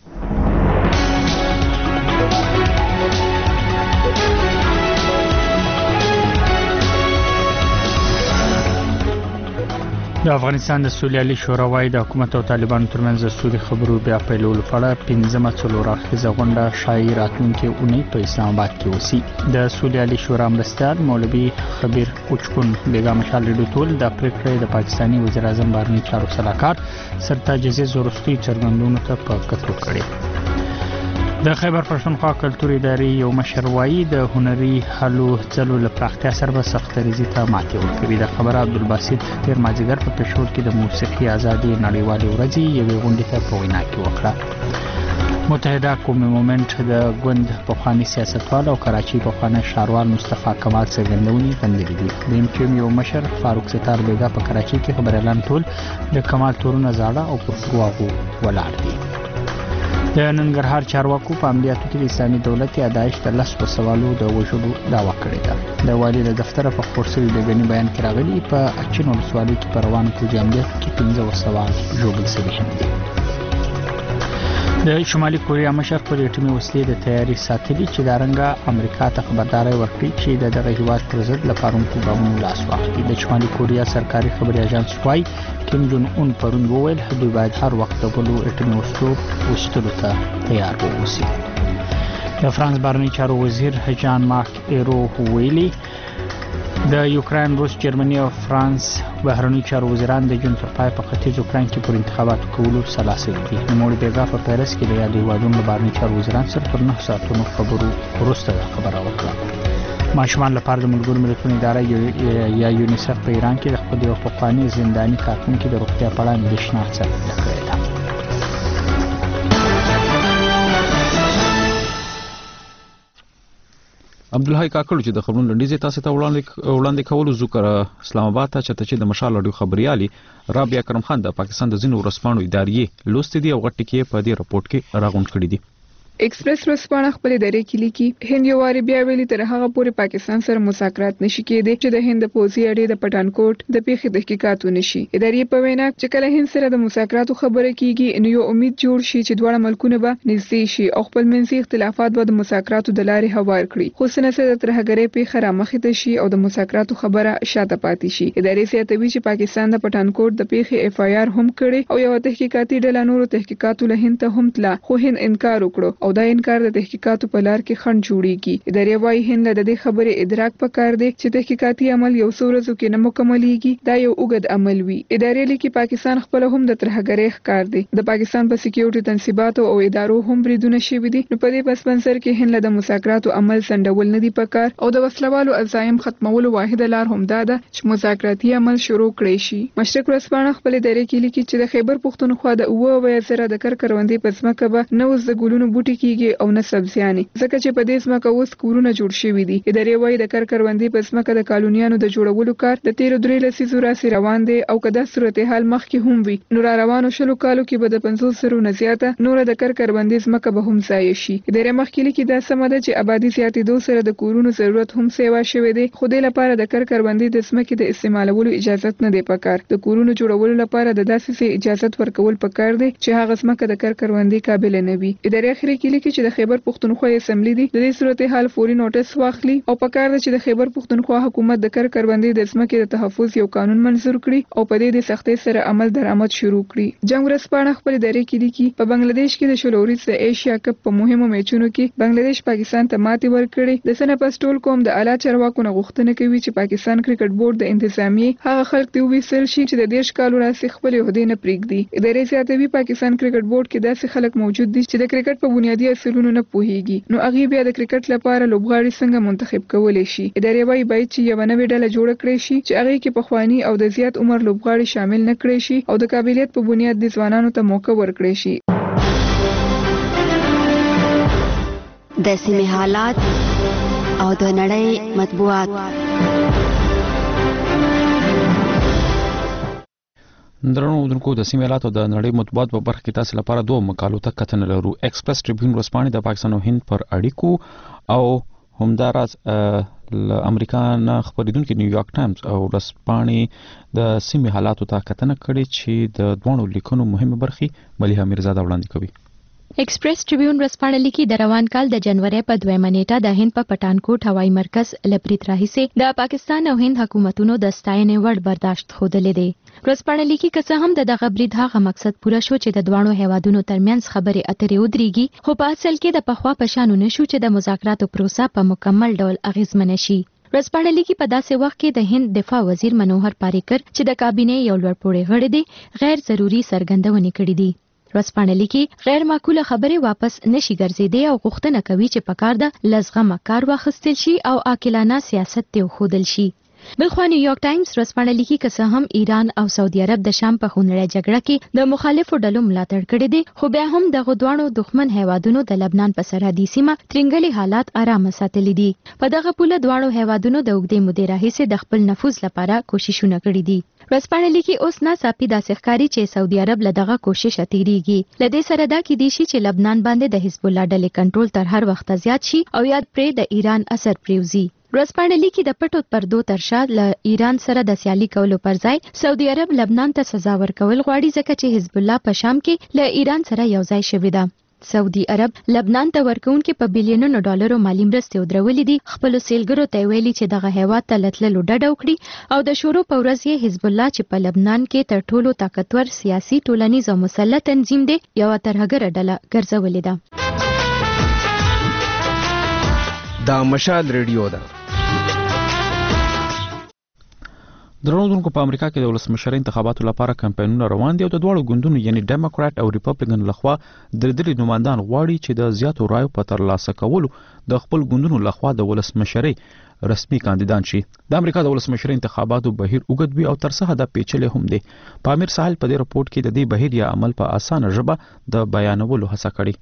د افغانستان د سولیالي شورا وايي د حکومت او طالبانو ترمنځ د سولې خبرو بیا پیلولو په اړه پنځمه څلور اړخیزه غونډه ښایي راتلونکې اونۍ په اسلام آباد کې وسي. د سولیالي شورا مرستیال مولوي خبیر اوچکون بیګا مشال ریډیو ټول د پریکړې د پاکستاني وزیر اعظم بهرنی چارو سلاکار سرتاج عزیز وروستي څرګندونو ته په کتو کړي. د خیبر پښتونخوا کلتور ادارې یو مشر وايي د هنري هلو ځلو له پراختیا سره به سختریزي ته ماتې ورکوي. د خبره عبدالباسط تیر مازدیګر په پېښور کې د موسیقي ازادي نړیوالې ورځې یوې غونډې ته په وینا کې وکړه. متحده قومي مومنټ د ګوند پخواني سیاستوال او کراچي پخوانی ښاروال مصطفی کمال څرګندونې غندلې دي. د ایم کیو یو مشر فاروق ستار بیګا په کراچي کې خبر اعلان ټول د کمال تورونه زاړه او پر دروغو ولاړ دي. د ننګرهار چارواکو په عملیاتو کې د اسلامي دولت یا داعش د لسو سوالو د وژلو دعوا کړې ده. د والي د دفتر په خپور شوي بیګني بیان کې راغلي په اچین ولسوالۍ کې په روانو پوځي عملیاتو کې پنځه سوال ژوبل شوي هم دي. د شمالي کوریا مشر خپل اټومي وسلې د تیاري ساتلي چې د رنګه امریکا ته خبرداري ورکړي چې د دغه هیواد پر ضد لپاره کوم ګامونه لاس واخلي. د شمالي کوریا سرکاري خبري اژانس وايي کیم جون اون پرون وویل دوی باید هر وخت د بلو اټومي وسلو وشتلو ته تیار واوسي. د فرانس بهرنی چارو وزیر جان مارک ایرو ویلي د یوکرين، روس، جرمني او فرانس بهرنی چارو وزیران د جون تر پای په ختیځ یوکرين کې پر انتخاباتو کولو سلاسل دي. نوموړي بیګا په پیرس کې د یادې هیوادونو بهرنی چارو وزیران سره پر نه ساعتونو خبرو وروسته خبره وکړه. ماشومان لپاره د ملګرو ملتونو اداره یا یونیسف په ایران کې د خپل یو پخوانی زنداني کارکونکي د روغتیا په اړه اندېښنه څرګنده کړې ده. عبدالحی کاکړ چې د خبرونو لنډیز تاسو ته وړاندې کولو ذکر اسلام آباد ته چې د مشال اډیو خبريالي رابعه کرم خان د پاکستان د ځینو ورسپانو ادارې لوستې دي او غټ ټکی په دې رپورت کې راغونډ کړی دي. ایکسپریس ورځپاڼه خپل ادارې کې لیکي هند یو واری بیا ویلي تر هغه پورې پاکستان سره مذاکرات نشي کېدی چې د هند پوځي اډې د پټانکوټ د پیښې تحقیقات ونشي. ادارې په وینا چې کله هند سره د مذاکراتو خبره کیږي نو یو امید جوړ شي چې دواړه ملکونه به نږدې شي او خپل منځي اختلافات به د مذاکراتو د لارې هوار کړي، خو څنګه چې د ترهګرۍ پیښه رامخې شي او د مذاکراتو خبره شاته پاتې شي. ادارې زیاتوي چې پاکستان د پټانکوټ د پیښې اف آی آر هم کړي او یو تحقیقاتي ډله نورو تحقیقاتو له هند ته هم تله، خو هند انکار وکړو او دا انکار د تحقیقاتو په لار کې خنډ جوړیږي. ادارې وايي هند له دې خبرې ادراک پکار دی چې تحقیقاتي عمل یو څو ورځې کې نه مکملېږي، دا یو اوږد عمل وي. ادارې لیکي پاکستان خپل هم د ترهګرۍ ښکار دی. د پاکستان په سکیورټي تنظیماتو او ادارو هم بریدونه شوي دي، نو په دې پس منظر کې هند له د مذاکراتو عمل سندول نه دی پکار او د وسلوالو عزایم ختمولو واحده لار هم دا ده چې مذاکراتي عمل شروع کړي شي. مشرق ورځپاڼه خپل ادارې کې لیکي چې د خیبر پښتونخوا د اوه اویا زره د کر کروندې په ځمکه به نه اوس د ګلونو بوټي کیږي او نه سبزیانې، ځکه چې په دې ځمکه اوس کورونه جوړ شوي دي. ادارې وايي د کر کروندې په ځمکه د کالونیانو د جوړولو کار د تیرو درې لسیزو راځي روان دی او که دا صورتحال مخکې هم وي نو را روانو شلو کالو کې به د پنځوس زرو نه زیاته نور د کر کروندې ځمکه به هم ضایع شي. ادارې مخکې لیکي دا سمه ده چې آبادي زیاتېدو سره د کورونو ضرورت هم سیوا شوی دی، خو دې لپاره د کر کروندې د ځمکې د استعمالولو اجازه نه دی پکار. د کورونو جوړولو لپاره د داسې څه اجازه ورکول پکار دی چې هغه ځمکه د کر کروندې قابل نه وي. ادارې اخري کې لیکي چې د خیبر پښتونخوا اسمبلی دی د دې صورتحال فوري نوټس واخلي او پکار دی چې د خیبر پښتونخوا حکومت د کر کروندې د ځمکې د تحفظ یو قانون منظور کړي او په دې د سختۍ سره عمل درآمد شروع کړي. جنگ ورځپاڼه خپل ادارې کې لیکي په بنگلاديش کې د شلوريز د ایشیا کپ په مهمو میچونو کې بنگلاديش پاکستان ته ماتې ورکړې. د سنه پس ټول قوم د اعلی چارواکو نه غوښتنه کوي چې پاکستان کرکټ بورډ د انتظامیې هغه خلک ته ویسل شي چې د دیش کالو راځي خپل عہدې نه پریږدي. ادارې زیاتوي پاکستان کرکټ بورډ کې داسې خلک موجود دي چې د کرکټ په بنیاد بنیادی اصولونو نه پوهیږي نو هغه بیا د کرکټ لپاره لوبغاړي څنګه منتخب کولی شي. ادارې وايي باید چې یو نوې ډله جوړه کړي شي چې هغه کې پخوانی او د زیات عمر لوبغاړي شامل نه کړي شي او د قابلیت په بنیاد د ځوانانو ته موقع ورکړي شي. د سیمې حالات او د نړۍ مطبوعات. درنو اودونکو د سیمې حالات او د نړۍ مطبوعات په برخه کې تاسو لپاره دوه مقالو ته کتنه لرو. ایکسپریس ټریبیون ورځپاڼه د پاکستان او هند پر اړیکو او همداراز ل امریکا نه خبرېدونکو نیویارک ټایمز او ورځپاڼه د سیمې حالاتو ته کتنه کړې چې د دوه لیکونو مهمه برخې مليحه میرزاده وړاندې کوي. ایکسپریس ټریبیون ورځپاڼه لیکي د روان کال د جنوري په دویمه نیټه د هند په پټانکوټ هوایي مرکز لپریت راهیسې د پاکستان او هند حکومتونو د ستاینې وړ برداشت خوده لیدي. ورځپاڼه لیکي که څه هم د دغه برید هغه مقصد پوره شو چې د دوانو هیوادونو ترمنځ خبرې اترې ودرېږي خو په اصل کې د پخوا په شانو نشو چې د مذاکراتو پروسه په مکمل ډول اغیزمنه شي. ورځپاڼه لیکي په داسې وخت کې د هند دفاع وزیر منوهر پاریکر چې د کابینې یو لوړپوړی غړی دی غیر ضروري څرګندونې کړې دي. ورځپاڼه لیکي غیر معقوله خبرې واپس نشي ګرځېدې او غوښتنه کوي چې په کار د لزغمه کار واخیستل شي او عاقلانه سیاست ته وښودل شي. بلخوا نیویارک ټایمز ورځپاڼه لیکي که څه هم ایران او سعودي عرب د شام په خونړۍ جګړه کې د مخالفو ډلو ملاتړ کړی دی خو بیا هم دغه دواړو دښمن هیوادونو د لبنان په سرحدي سیمه ترنګلي حالات آرامه ساتلي دي. په دغه پوله دواړو هیوادونو د اوږدې مودې راهیسې د خپل نفوذ لپاره کوششونه کړي دي. ورځپاڼه لیکي اوس ناڅاپي داسې ښکاري چې سعودي عرب له دغه کوششه تیریږي. له دې سره دا کیدای شي چې لبنان باندې د حزب الله ډلې کنټرول تر هر وخت زیات شي او یاد پرې د ایران اثر پریوزي. ورځپاڼه لیکي د پټو پردو تر شا له ایران سره د سیالي کولو پر ځای سعودي عرب لبنان ته سزا ورکول غواړي ځکه چې حزب الله په شام کې له ایران سره یو ځای شوی ده. سعودي عرب لبنان ته ورکوونکې په بلیونونو ډالرو مالی مرستې ودرولې دي. خپلو سیلګرو ته ویلي چې دغه هیواد ته لتللو ډډه وکړي او د شورو په ورځ یې حزب الله چې په لبنان کې تر ټولو طاقتور سیاسي ټولنیز او مسلح تنظیم دی یوه ترهګره ډله ګرځولې ده. دا مشال ریډیو ده. درنو په امریکا کې د ولسمشر انتخاباتو لپاره کمپاینونه روان دي او د دواړو ګوندونو یعنی ډیموکرات او ریپبلیکن لخوا درېدلي نمایندان غواړي چې د زیاتو رایو په ترلاسه کولو د خپل ګوندونو لخوا د ولسمشرۍ رسمي کاندیدان شي. د امریکا د ولسمشر انتخاباتو بهیر اوږد وي او تر څه حده پیچلی هم دی. په امیر ساحل په دې رپورټ کې د دې بهیر یا عمل په اسانه ژبه د بیانولو هڅه کړې.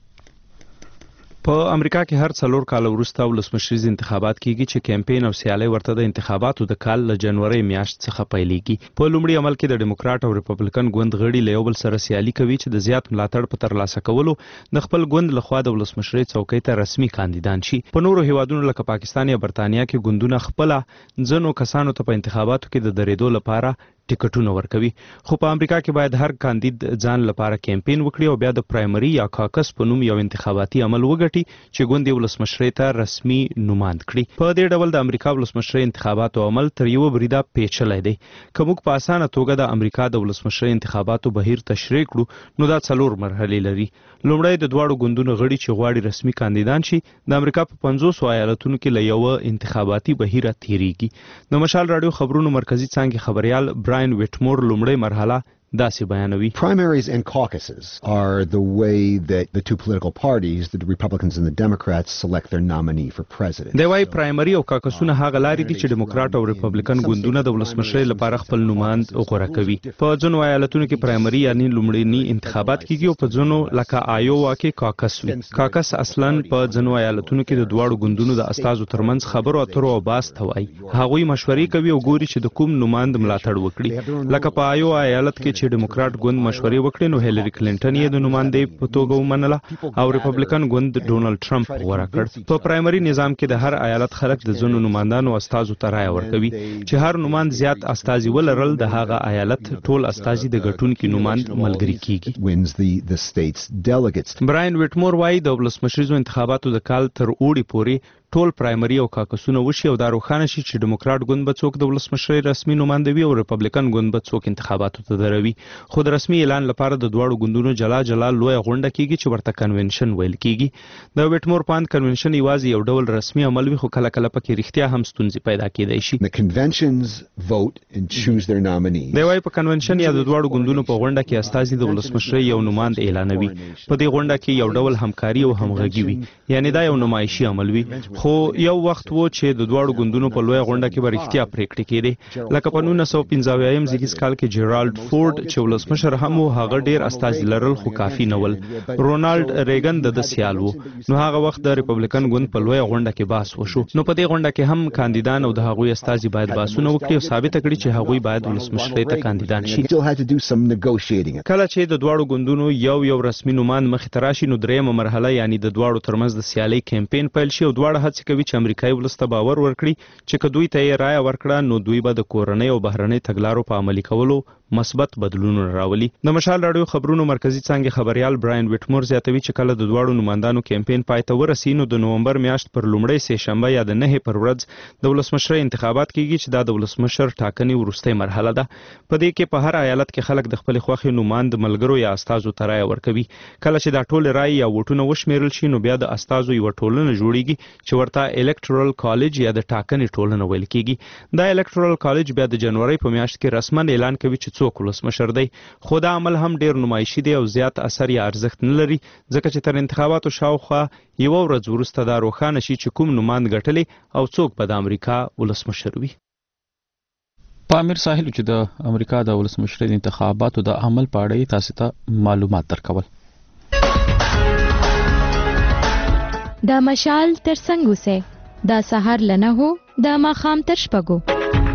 په امریکا کې هر څلور کال وروسته ولسمشریز انتخابات کیږي چې کمپاین او سیالي ورته د انتخاباتو د کال له جنوري میاشت څخه پیلېږي. په لومړي عمل کې د ډیموکرات او ریپبلیکن ګوند غړي له یو بل سره سیالي کوي چې د زیات ملاتړ په ترلاسه کولو د خپل ګوند لخوا د ولسمشرۍ څوکۍ ته رسمي کاندیدان شي. په نورو هیوادونو لکه پاکستان یا برتانیا کې ګوندونه خپل ځنو کسانو ته په انتخاباتو کې د درېدو لپاره ټیکټونه ورکوي. خو په امریکا کې باید هر کاندید ځان لپاره کمپاین وکړي او بیا د پرایمري یا کاکس په نوم یو انتخاباتي عمل وګټي چې ګوند یې ولسمشرۍ ته رسمي نوماند کړي. په دې ډول د امریکا ولسمشرۍ انتخاباتو عمل تر یو بریده پیچلی دی. که موږ په اسانه توګه د امریکا د ولسمشرۍ انتخاباتو بهیر تشریح کړو نو دا څلور مرحلې لري. لومړی د دواړو ګوندونو غړي چې غواړي رسمي کاندیدان شي د امریکا په پنځوسو ایالتونو کې له یوه انتخاباتي بهیره تیریږي. د مشال راډیو خبرونو مرکزي څانګې خبریال براین ویټمور لومړی مرحله داسې بیانوي. Primaries and caucuses are the way that the two political parties, the Republicans and the Democrats, select their nominee for president. دی وايي پرایمري او کاکسونه هغه لارې دي چې ډیموکرات او ریپبلیکن ګوندونه د ولسمشرۍ لپاره خپل نوماند غوره کوي. په ځینو ایالتونو کې پرایمري یعنی لومړني انتخابات کیږي او په ځینو لکه آیووا کې کاکس وي. کاکس اصلا په ځینو ایالتونو کې د دواړو ګوندونو د استازو ترمنځ خبرو اترو او بحث ته وایي. هغوی مشورې کوي او ګوري چې د کوم نوماند ملاتړ وکړي. لکه په آیووا ایالت کې چې ډیموکرات ګوند مشورې وکړي نو هیلری کلینټن یې د نمائندې په توګه ومنله او ریپبلیکن ګوند ډونالد ټرمپ غوره کړ. په پرایمري نظام کې د هر ایالت خلک د ځینو نمائندانو استازو ته رایه ورکوي چې هر نمائند زیات استازي ولرل د هغه ایالت ټول استازي د ګټونکي نمائند ملګري کیږي. براین ویټمور وایي د ولسمشریزو انتخاباتو د کال تر اوړي پورې ټول پرایمري او کاکسونه وشي او دا روښانه شي چې ډیموکرات ګوند به څوک د ولسمشرۍ رسمي نمائندوي او ریپبلیکن ګوند به څوک انتخاباتو ته دروي. خو د رسمي اعلان لپاره د دواړو ګوندونو جلا جلا لوی غونډه کیږي چې ورته کنونشن ویل کیږي. د ویټمور پاند کنونشن یوازې یو ډول رسمي عمل وي خو کله کله پکې رښتیا هم ستونزې پیدا کیدای شي. The conventions vote and choose their nominees. دی وايي په کنونشن یا د دواړو ګوندونو په غونډه کې استازي د ولسمشرۍ یو نمائند اعلانوي. په دې غونډه کې یو ډول همکاري او همغږي وي، یعنی دا یو نمایشي عمل وي. خو یو وخت وو چې د دواړو ګوندونو په لوی غونډه کې به رښتیا پریکړې کېدې، لکه په نولس سوه پنځه اویایم زیږدیز کال کې جیرالډ فورډ چې ولسمشر هم و، هغه ډیر استازي لرل خو کافي نه ول. رونالډ ریګن د سیال وو، نو هغه وخت د ریپبلیکن ګوند په لوی غونډه کې بحث وشو. نو په دې غونډه کې هم کاندیدان او د هغوی استازي باید بحثونه وکړي او ثابت کړي چې هغوی باید ولسمشرۍ ته کاندیدان شي. کله چې د دواړو ګوندونو یو یو رسمي نومان مخې ته راشي، نو دریمه مرحله یعنی د دواړو ترمنځ د سیالۍ کمپین پیل شي او دواړه هڅې کوي چې امریکایي ولس ته باور ورکړي چې که دوی ته یې رایه ورکړه نو دوی به د کورنۍ او بهرنۍ تګلارو په عملي کولو مثبت بدلونونه راولي. د مشال راډیو خبرونو مرکزی څانګې خبريال براین ویټمور زیاتوي چې کله د دواړو نمائندانو کمپین پای ته ورسي نو د نومبر میاشت پر لومړۍ سه شنبه یا د نهه پر ورځ د ولسمشرۍ انتخابات کیږي چې دا د ولسمشر ټاکنې وروستۍ مرحله ده. په دې کې په هر ایالت کې خلک د خپل خوښې نوماند ملګرو یا استازو ته رایه ورکوي. کله چې دا ټول رایې یا ووټونه وشمیرل شي نو بیا د استازو یو ټولنه جوړیږي چې ورته الکټورل کالج یا د ټاکنې ټولنه ویل کیږي. دا الکټورل کالج بیا د جنوري په میاشت کې رسما اعلان کوي چې څوک ولسمشر دی. خو دا عمل هم ډیر نمایشي دی او زیات اثر یا ارزښت نه لري ځکه چې تر انتخاباتو شاوخوا یو ورځ وروسته دا روښانه شي چې کوم نوماند ګټلی او څوک به د امریکا ولسمشر وي. په امیر ساحل چې د امریکا د ولسمشرۍ د انتخاباتو د عمل په اړه تاسو ته معلومات درکول. د مشال تر څنګ اوسه د سحر لنه هو د ماخام تر شپږو.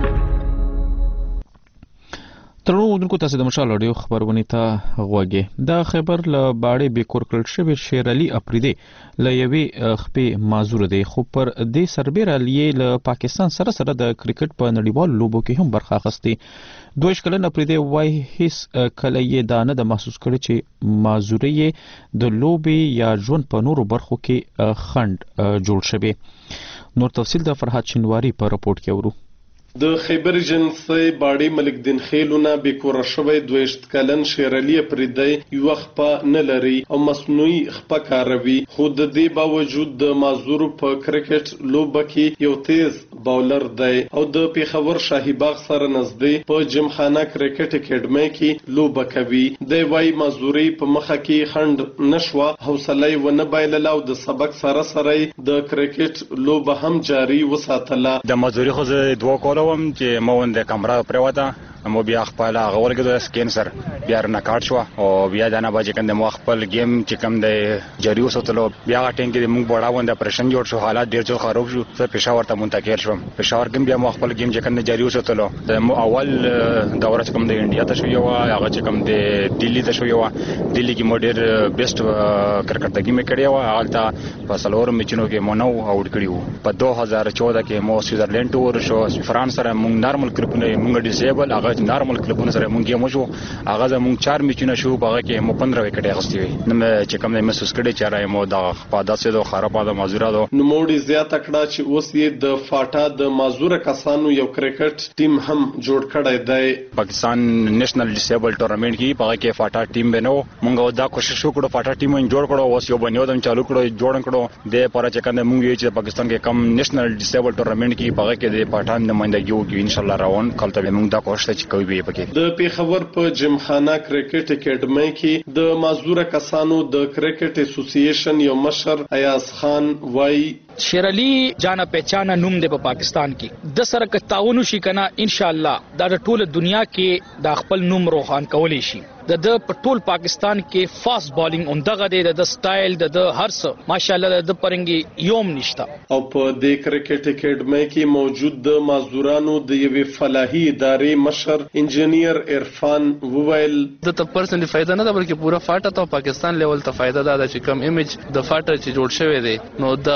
ترنو ودونکو تاسو د مشال اډیو خبرونه ته غوږی. د خیبر له باړې بیکور کړل شوی شیر علي اپریدي له یوې خپې معذور دی، خو پر دې سربېره لیې له پاکستان سره سره د کرکټ په نړیوالو لوبو کې هم برخه اخیستې. دویش کلن اپریدي وایي هیڅ کله یې دا نه د محسوس کړی چې معذوري یې د لوبې یا ژوند په نورو برخو کې خنډ جوړ شوی. نور تفصیل د فرحات شینواری په راپورټ کې اورو. د خیبر جنسي باړې ملک دین خیلونه بیکور شوی دویشت کلن شیر علي اپریدي یو خپه نه لري او مصنوعي خپه کاروي، خو د دې باوجود د معذور په کرکټ لوبه کې یو تیز باولر دی او د پیښور شاهي باغ سره نږدې په جمخانه کرکټ اکیډمي کې لوبه کوي. دی وايي معذوري په مخه کې خنډ نشوه، حوصله یې ونه بایلله او د سبق سره سره د کرکټ لوبه هم جاري وساتله. د معذوري خو زه دوه کاله وم چې مون د کمره پروته مو بیا خپل هغه ولګیدو سکین سر بیا نه کارت شو او بیا دا نه باجی کنده مو خپل گیم چې کوم د جری وسوتلو بیا ټینګ کې موږ بڑا وند اپریشن جوړ شو، حالات ډیر ځل خراب شو. زه پېښور ته منتقل شوم. پېښور کې بیا مو خپل گیم چې کنده جری وسوتلو د اول دوره چې کوم د انډیا ته شو یو هغه چې کوم د دلی ته شو یو دلی کې مو ډیر بیسټ کرکټګي مې کړی و. حالت په سلور میچونو کې مو نو اوټ کړیو. په دوه هزار چودہ کې مو سویزرلند ټور شو، فرانس سره موږ نارمل کلبونه موږ ډیسیبل هغه نارمل کلبونه سره موږ یې مو شو هغه زموږ چار میچونه شو هغه کې مو پندرہ وکټ اغستې وي. نو چې کوم نه محسوس کړي چې راي مو د خپاده سره د خرابه د مازورا دو نو موډي زیات کړه چې اوس یې د فاټا د مازور کسانو یو کرکټ ټیم هم جوړ کړی دی. پاکستان نېشنل ډیسیبل ټورنمنت کې هغه کې فاټا ټیم بنو موږ دا کوشش وکړو فاټا ټیم جوړ کړو اوس یو بنیاد هم چالو کړو جوړ کړو د پاره چې کنه موږ یې چې پاکستان کې کم نېشنل ډیسیبل ټورنمنت کې هغه کې د پاټان نمائندګي وکړي ان شاء الله راون کله موږ دا کوشش چې کوي به پکې. د پیښور په جمخانه کرکټ اکیډمي کې د معذور کسانو د کرکټ اسوسییشن یو مشر ایاز خان وایي شیر علي جانا پہچانا نوم دی په پاکستان کې د سره که تعاون شي کنه ان شاء الله دا ټول دنیا کې د خپل نوم روښان کولی شي. د د په ټول پاکستان کې فاست بالینګ اندغه دی د سټایل د هر څه ماشاءالله د پرنګي یوم نشتا. او په د کرکټ اکیډمي کې موجود د معذورانو د یوې فلاحي ادارې مشر انجینیر عرفان وویل د ته پرسنلی فائدہ نه ده بلکې پورا فاټا ته پاکستان لیول ته فائدہ ده چې کم ایمیج د فاټا چې جوړ شوی دی نو د شیر علي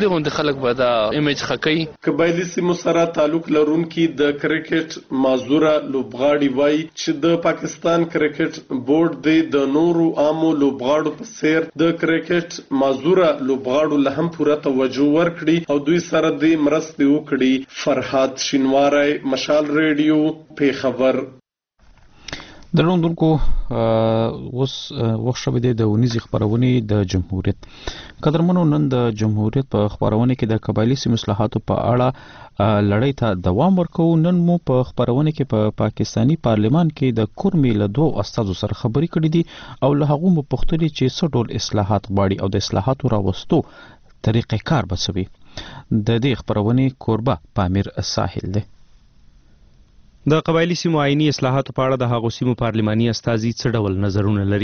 دې غونډه خلک به دا ایمیج خکې. قبایلی سیمو سره تعلق لرونکي د کرکټ مازوره لوبغاړي وایي چې د پاکستان کرکټ بورډ د نورو عامو لوبغاړو په څیر د کرکټ مازوره لوبغاړو له هم پوره توجه ورکړي او دوی سره د مرستې وکړي. فرحات شینواری، مشال ریډیو، پیښور. درنوونکو اوس وخت شوی دی د ونیزې خبرونې د جمهوریت. قدرمنو، نن د جمهوریت په خبرونه کې د قبایلی سیمو اصلاحاتو په اړه لړۍ ته دوام ورکوو. نن مو په خبرونه کې په پا پاکستانی پارلمان کې د کورمې له دوه استادو سره خبرې کړې دي او له هغو مو پوښتنې چې څه ډول اصلاحات غواړي او د اصلاحاتو راوستو طریقې کار به څه وي. د دې خبرونې کوربه پامیر ساحل دی. د قبایلی سیمو آئینی اصلاحاتو په اړه د هغو سیمو پارلماني استازي څه ډول نظرونه لري؟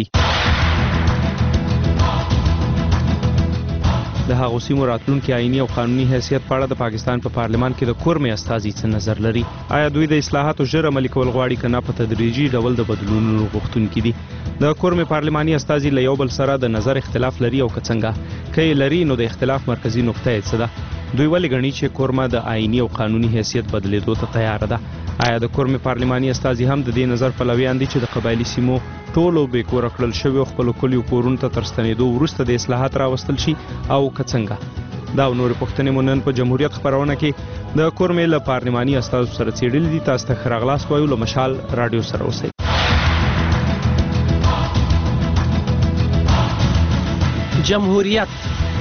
د هغو سیمو راتلونکي آئینی او قانوني حیثیت په اړه د پاکستان په پا پارلمان کې د کورمې استازي څه نظر لري؟ آیا دوی د اصلاحاتو ژر عملي کول غواړي که نه په تدریجي ډول د بدلونونو غوښتونکي دي؟ د کورمې پارلماني استازي له یو بل سره د نظر اختلاف لري او که څنګه؟ که یې لري نو د اختلاف مرکزي نقطه یې څه ده؟ دوی ولې ګڼي چې کورمه د آئینی او قانوني حیثیت بدلیدو ته تیار ده؟ آیا د کورمې پارلماني استازي هم د دې نظر پلویان دي چې د قبایلی سیمو ټولو بې کوره کړل شوي او خپلو کلیو کورونو ته تر ستنېدو وروسته د اصلاحات راوستل شي او که څنګه؟ دا او نورې پوښتنې مو نن په جمهوریت خبرونه کې د کورمې له پارلماني استازو سره څېړلې دي. تاسو ته ښه راغلاست وایو. له مشال راډیو سره اوسئ. جمهوریت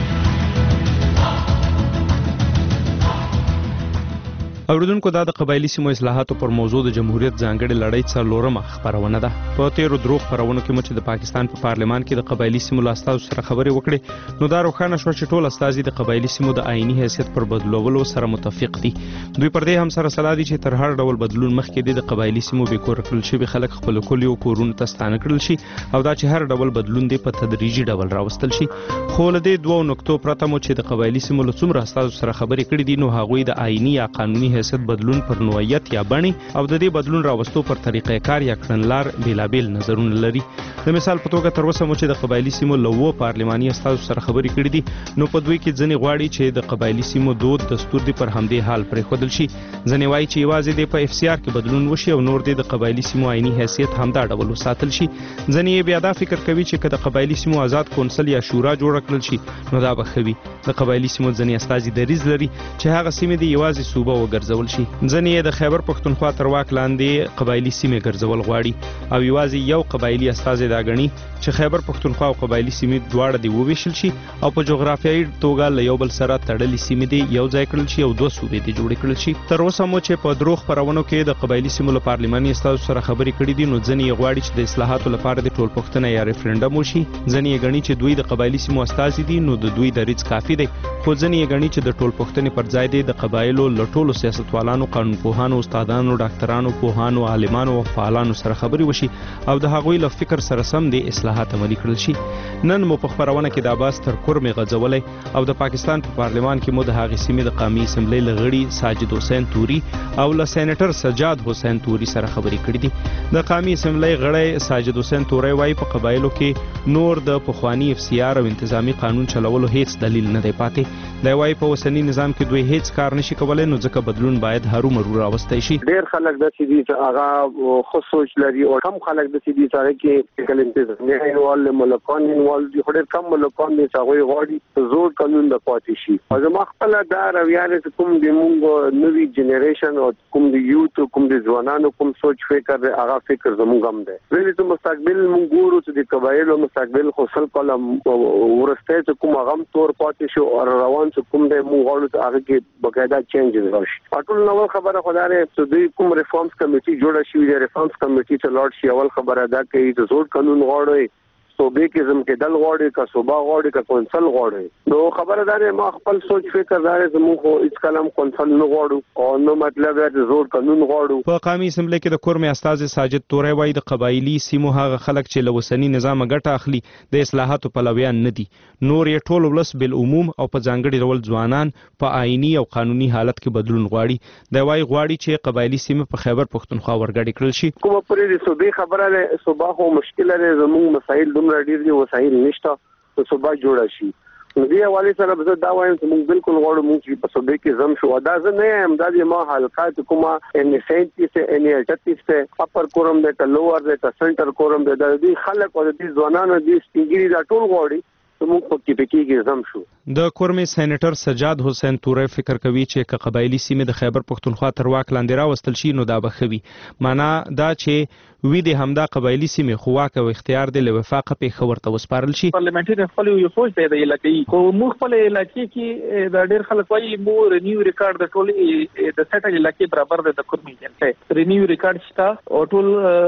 اوریدونکو، دا د قبایلی سیمو اصلاحاتو پر موضوع د جمهوریت ځانګړې لړۍ څلورمه خبرونه ده. په تیرو درو خبرونو کې مو چې د پاکستان په پا پارلمان کې د قبایلی سیمو له استازو سره خبرې وکړې، نو دا روښانه شوه چې ټول استازي د قبایلی سیمو د آئینی حیثیت پر بدلولو سره متفق دي. دوی پر دې هم سره سلا دي چې تر هر ډول بدلون مخکې د قبایلی سیمو بې کوره کړل شوي خلک خپلو کلیو کورونو ته ستانه کړل شي او دا چې هر ډول بدلون دی په تدریجي ډول راوستل شي. خو له دې دوو نقطو پرته مو چې د قبایلی سیمو له څومره استازو سره خبرې کړې دي، نو هغوی د آئینی یا قانوني حیثیت بدلون پر نوعیت یا بڼې او د دې بدلون راوستو پر طریقې کار یا کړنلار بیلابیل نظرونه لري. د مثال په توګه تر اوسه مو چې د قبایلی سیمو له اووه پارلماني استازو سره خبرې کړې دي، نو په دوی کې ځینې غواړي چې د قبایلی سیمو دود دستور دی پر همدې حال پرېښودل شي. ځینې وایي چې یوازې دی په اف سی آر کې بدلون وشي او نور دی د قبایلی سیمو آئینی حیثیت همدا ډول وساتل شي. ځینې یې بیا دا فکر کوي چې که د قبایلی سیمو آزاد کونسل یا شورا جوړه کړل شي نو دا به ښه وي. د قبایلی سیمو ځینې استازي دریځ لري چې هغه سیمې دې یوازې صوبه وګرځول شي. ځینې یې د خیبر پښتونخوا تر واک لاندې قبایلی سیمې ګرځول غواړي او یوازې یو قبایلی استازی دا ګڼي چې خیبر پښتونخوا او قبایلی سیمې دواړه دې وویشل شي او په جغرافیایي توګه له یو بل سره تړلې سیمې دې یو ځای کړل شي او دوه صوبې دې جوړې کړل شي. تر اوسه مو چې په درو خپرونو کې د قبایلی سیمو له پارلماني استازو سره خبرې کړې دي، نو ځینې یې غواړي چې د اصلاحاتو لپاره د ټولپوښتنه یا ریفرنډم وشي. ځینې یې ګڼي چې دوی د قبایلی سیمو استازي دي نو د دوی دریځ کافي دی، خو ځینې یې ګڼي چې د ټولپوښتنې پر ځای دی د قبایلو له ټولو سیاستوالانو، قانونپوهانو، استادانو، ډاکټرانو، پوهانو، عالمانو او فعالانو سره خبرې وشي او د هغوی له فکر سره سم د اصلاحات عملي کړل شي. نن مو په خبرونه کې د عباس تر کورمې غځولی او د پاکستان په پا پارلمان کې مو د هغې سیمې د قومي اسمبلۍ له غړي ساجد حسین توري او له سینیټر سجاد حسین توري سره خبرې کړې دي. د قومي اسمبلۍ غړی ساجد حسین توري وایي په قبایلو کې نور د پخواني اف سی آر او انتظامی قانون چلولو هیڅ دلیل نه دی پاتې. دی وایي په اوسني نظام کې دوی هیڅ کار نشي کولی، نو ځکه بدلون باید هرومرو راوستی شي. ډېر خلک داسې دي چې هغه خو سوچ لري او کم خلک داسې دي چې هغه کې کله انتظامیه انوال ملکان انوال دي، خو ډېر کم ملکان دي چې هغوی غواړي زوړ قانون د پاتې شي. او زما خپله دا رویه ده چې کوم د مونږ نوي جنریشن او کوم د یوت کوم د ځوانانو کوم سوچ فکر دی هغه فکر زمونږ هم دی. ویلې چې مستقبل مونږ ګورو چې د قبایلو مستقبل خو سل کاله وروستی چې کوم هغه هم تور پاتې شو او روان چې کوم دی مونږ غواړو چې هغه کې باقاعده چینجز راشي. ټول نوول خبره خو دا ده چې دوی کوم ریفارمز کمیټي جوړه شوې ده، ریفارمز کمیټي ته لاړ شي. اول خبره دا کوي چې زوړ قانون غواړي صوبې کې زم کې دل غواړي که صوبه غواړي که کونسل غواړي. نو خبره دا ده ما خپل سوچ فکر دا دی زموږ خو هېڅ کلم کونسل نه غواړو او نو مطلب دی چې زوړ قانون غواړو. په قومي اسمبلۍ کې د کورمې استازي ساجد توري وایي د قبایلي سیمو هغه خلک چې له اوسني نظامه ګټه اخلي د اصلاحاتو پلویان نه دي، نور یې ټول ولس بالعموم او په ځانګړي ډول ځوانان په آئیني او قانوني حالت کې بدلون غواړي. دی وایي غواړي چې قبایلي سیمې په خیبر پښتونخوا ورګډې کړل شي. کومه پرې د صوبې خبره ده، صوبه خو مشکله ده، زموږ مسایل دومره ډېر دي، وسایل نشته، صوبه جوړه شي. دې حواله سره به دا وایم چې موږ بالکل غواړو موږ چې په صوبې کې زم شو دا زه نه یم دا د ما حلقات کومه ان سینتیس ان اٹھتیس اپر کورم د لوور د سنټر کورم د دې خلک او د ځوانانو د سپینګری دا ټول غواړي موږ په کې پکې کې زم شو. د کورمې سېنیټر سجاد حسین تورې فکر کوي چې ک قبایلی سیمې د خیبر پښتونخوا تر واک لاندې راوستل شي نو دا بخوي معنا دا چې وی د همدا قبایلی سیمې خو واک او اختیار د وفاق په خبر ته وسپارل شي. پارلیمنټري خپل یو سوچ دی د علاقې خو موږ خپل علاقې کې د ډېر خلک وايي مو رینیو ریکارډ د ټول د سټل علاقې برابر د کورمې جنته رینیو ریکارډ شته او ټول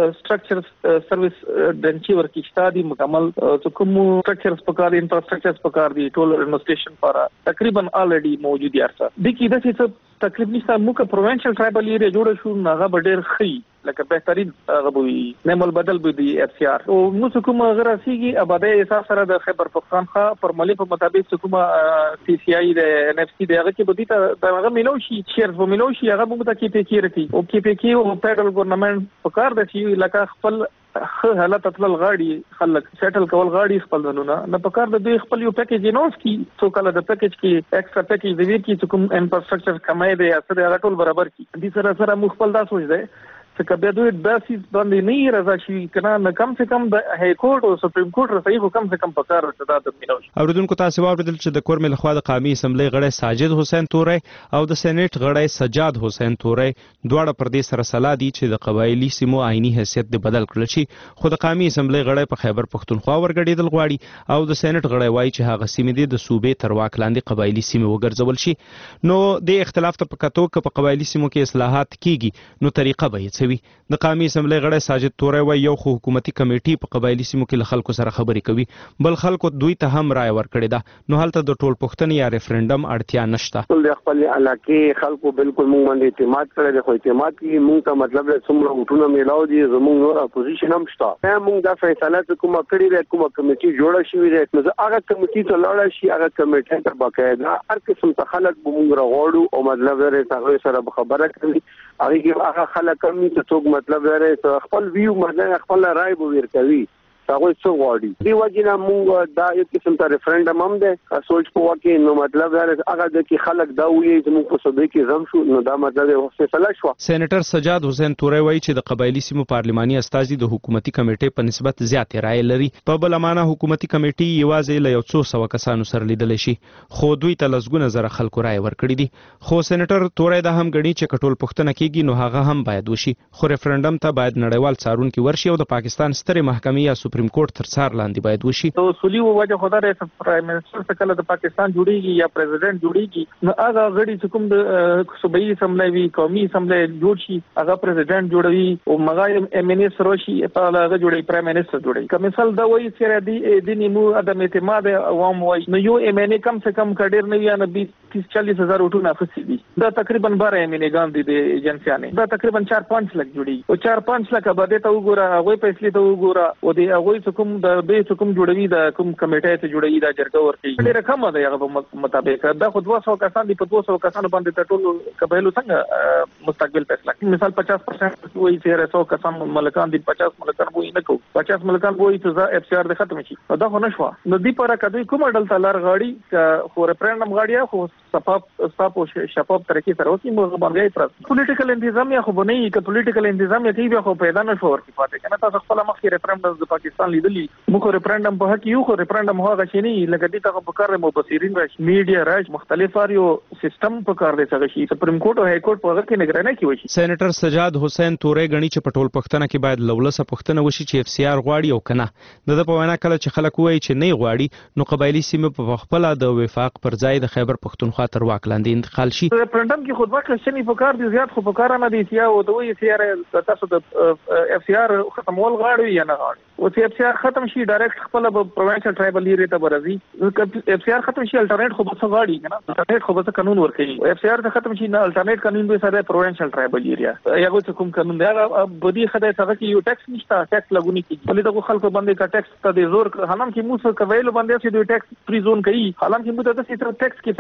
سټرکچر سرویس دنچي ورکشته دي مکمل کوم سټرکچرز په کار انفراستراکچرز په کار دي ټول رینوویشن پر تقریبا الریډي موجود دي ارسه د کې د څه تقریبا نشته موږ پروینشل ټرایبل ایریا جوړ شو هغه ډېر خي لکه بهترین غوي نمل بدل به دي اف سی ار او موږ کوم غره سیږي اباده اساس سره د خیبر پختونخوا پرملي په مطابق کوم سی سی آی د ان اف سی دغه کې بدی ته دغه ملو شي شیرز به ملو شي هغه موږ ته کې پی کې رتی او کې پی کې او فدرل ګورنمنت په کار د شي لکه خپل حالت تطلل غاړي خلک سیټل کول غاړي خپل ونه نه په کار د دوی خپل یو پیکیج نوس کی څو کله د پیکیج کې ایکسترا پیکیج دی چې کوم انفراستراکچر کمای دی اثر هغه ټول برابر کی دي سره سره مخبل دا سوچ دی چې کبه دوی داسې باندې نه راځي چې کنه نه کم څه کم د های کورټ او سپریم کورټ رسېږي خو کم څه کم په کار رسېدا د مینو. اوریدونکو تاسو واوریدل چې د کورمې لخوا د قومي اسمبلی غړی ساجد حسین تورې او د سېنات غړی سجاد حسین تورې دواړه پر دې سره سلا دي چې د قبایلی سیمو آئینی حیثیت د بدل کړل شي خو د قومي اسمبلی غړی په خیبر پښتونخوا ورګډېدل غواړي او د سېنات غړی وایي چې هغه سیمې د صوبې تر واک لاندې قبایلی سیمې وګرځول شي نو د اختلاف ته پکاتو ک په قبایلی سیمو کې اصلاحات کیږي نو طریقه به یې څوي. د قومي اسمبلی غړی ساجد تورې وایي یو خو حکومتي کمیټي په قبایلی سیمو کې له خلکو سره خبرې کوي بل خلکو دوی ته هم رائے ورکړې ده نو هلته د ټول پښتنې یا ریفرندم اړتیا نشته. ټول خپل علاقې خلکو بالکل موږ باندې اعتماد کړی دی خو اعتماد کې موږ ته مطلب څومره وټونه میلاو دي زموږ نور اپوزیشن هم شته موږ دا فیصله کومه کړې ده کومه کمیټي جوړه شوې ده نو هغه کمیټي ته لاړ شي هغه کمیټي ته باقاعده هر قسم ته خلک به موږ راغواړو او مطلب لري هغه سره خبره کوي هغه کې هغه خلک هم چې څوک مطلب لري خپل ویو مطلب خپل رائے به ورکوي هغه څو غواړي دی وجنه موږ دا یو قسم ته ریفرندم هم ده سوچ په واکه نو مطلب دا هغه د کې خلک دا وایي چې موږ په صوبې کې زم شو نو دا مطلب فیصله شو. سېنیټر سجاد حسین تورې وایي چې د قبایلی سیمو پارلماني استازي د حکومتي کمیټې په نسبت زیاتې رائے لري په بل معنا حکومتي کمیټې یوازې له یو څو سو کسانو سره لیدل شي خو دوی ته لسګونه زره خلکو رائے ورکړي دي خو سېنیټر تورې دا هم غني چې کټول پښتنه کېږي نو هغه هم باید وشي خو ریفرندم ته باید نړیوال څارونکي ورشي او د پاکستان ستره محکمې یا سپریم کورټ تر څار لاندې باید وشي. نو اصولي وجه خدای رئیس پرایم منسٹر څخه کله د پاکستان جوړیږي یا پریزیدنت جوړیږي نو هغه غړي چې کوم د صوبایي اسمبلی وی قومي اسمبلی جوړ شي هغه پریزیدنت جوړوي او مغایم ایم ان اس روشي په هغه جوړي پرایم منسٹر جوړي کوم مثال دا وایي چې د دې نیمو عدم اعتماد عوام وایي نو یو ایم ان کم څه کم کډیر نه یا نه بیس چالیس هزار وټونه اخیستي دي دا تقریبا بارہ ایم ان ګان دي د ایجنسیانه دا تقریبا چار پنځه لک جوړي او چار پنځه لک به ته وګوره هغه پیسې ته وګوره او د هغه کوم د به کوم جوړوي د کوم کمیټې ته جوړوي دا جرګه ورته ډیره کم ده هغه مطابق دا خو دوه سوه کسان دي په دوه سوه کسانو باندې ټول قبایلو څنګه مستقبل فیصله مثال پچاس پرسنټ وایي چې سو کسان ملکان دي پچاس ملکان وایي نه کو پچاس ملکان وایي چې اف سی آر د ختم شي دا خو نشو نو دی پر کدی کوم ډول تلار غاړي خو ریفرندم غاړي خو صفاپ صاحب او شفاف طریقې سره اوسې موږ باندې اعتراض پولیټیکل انتظامیه خو بنئ ک پولیټیکل انتظامیه کی به خو پیدا نشو ورته پاتې کنه تاسو خپل مخکې ریفرندم د پاکستان لیدلی موږ ریفرندم په حق یو خو ریفرندم هغه شي نه لکه دې ته په کار مبصرین راشي میډیا راش مختلف اریو سیستم په کار دی څنګه شي سپریم کورټ او های کورټ په هغه کې نگراني کوي. سېنیټر سجاد حسین تورې غني چې په ټول پښتنه کې باید لولسه پښتنه وشي چې اف سی آر غواړي او کنه د په وینا کله چې خلک وایي چې نه غواړي نو قبایلی سیمه په خپل د وفاق پر ځای د خیبر پښتونخوا تر واک لاندې انتقال شي. ریفرندم کې خود واک شنی په کار دي زیات خو په کار نه دي چې او د وی سی آر تاسو د اف سی آر ختمول غواړي یا نه غواړي او چې اف سی آر ختم شي ډایرکټ خپل په پروینشل ټرایبل ایریا ته برازي اف سی آر ختم شي الټرنیټ خو به څه غواړي کنه الټرنیټ خو به قانون ورکړي اف سی آر ختم شي نه الټرنیټ قانون به سره پروینشل ټرایبل ایریا یو څه کوم قانون دی هغه بدی خدای څنګه کې یو ټیکس نشته ټیکس لګونی کیږي ولې دغه خلکو باندې کا ټیکس ته د زور حالان کې موږ کویلو باندې چې دوی ټیکس فری زون کوي حالان کې موږ ته څه ټیکس کې فائدہ نشته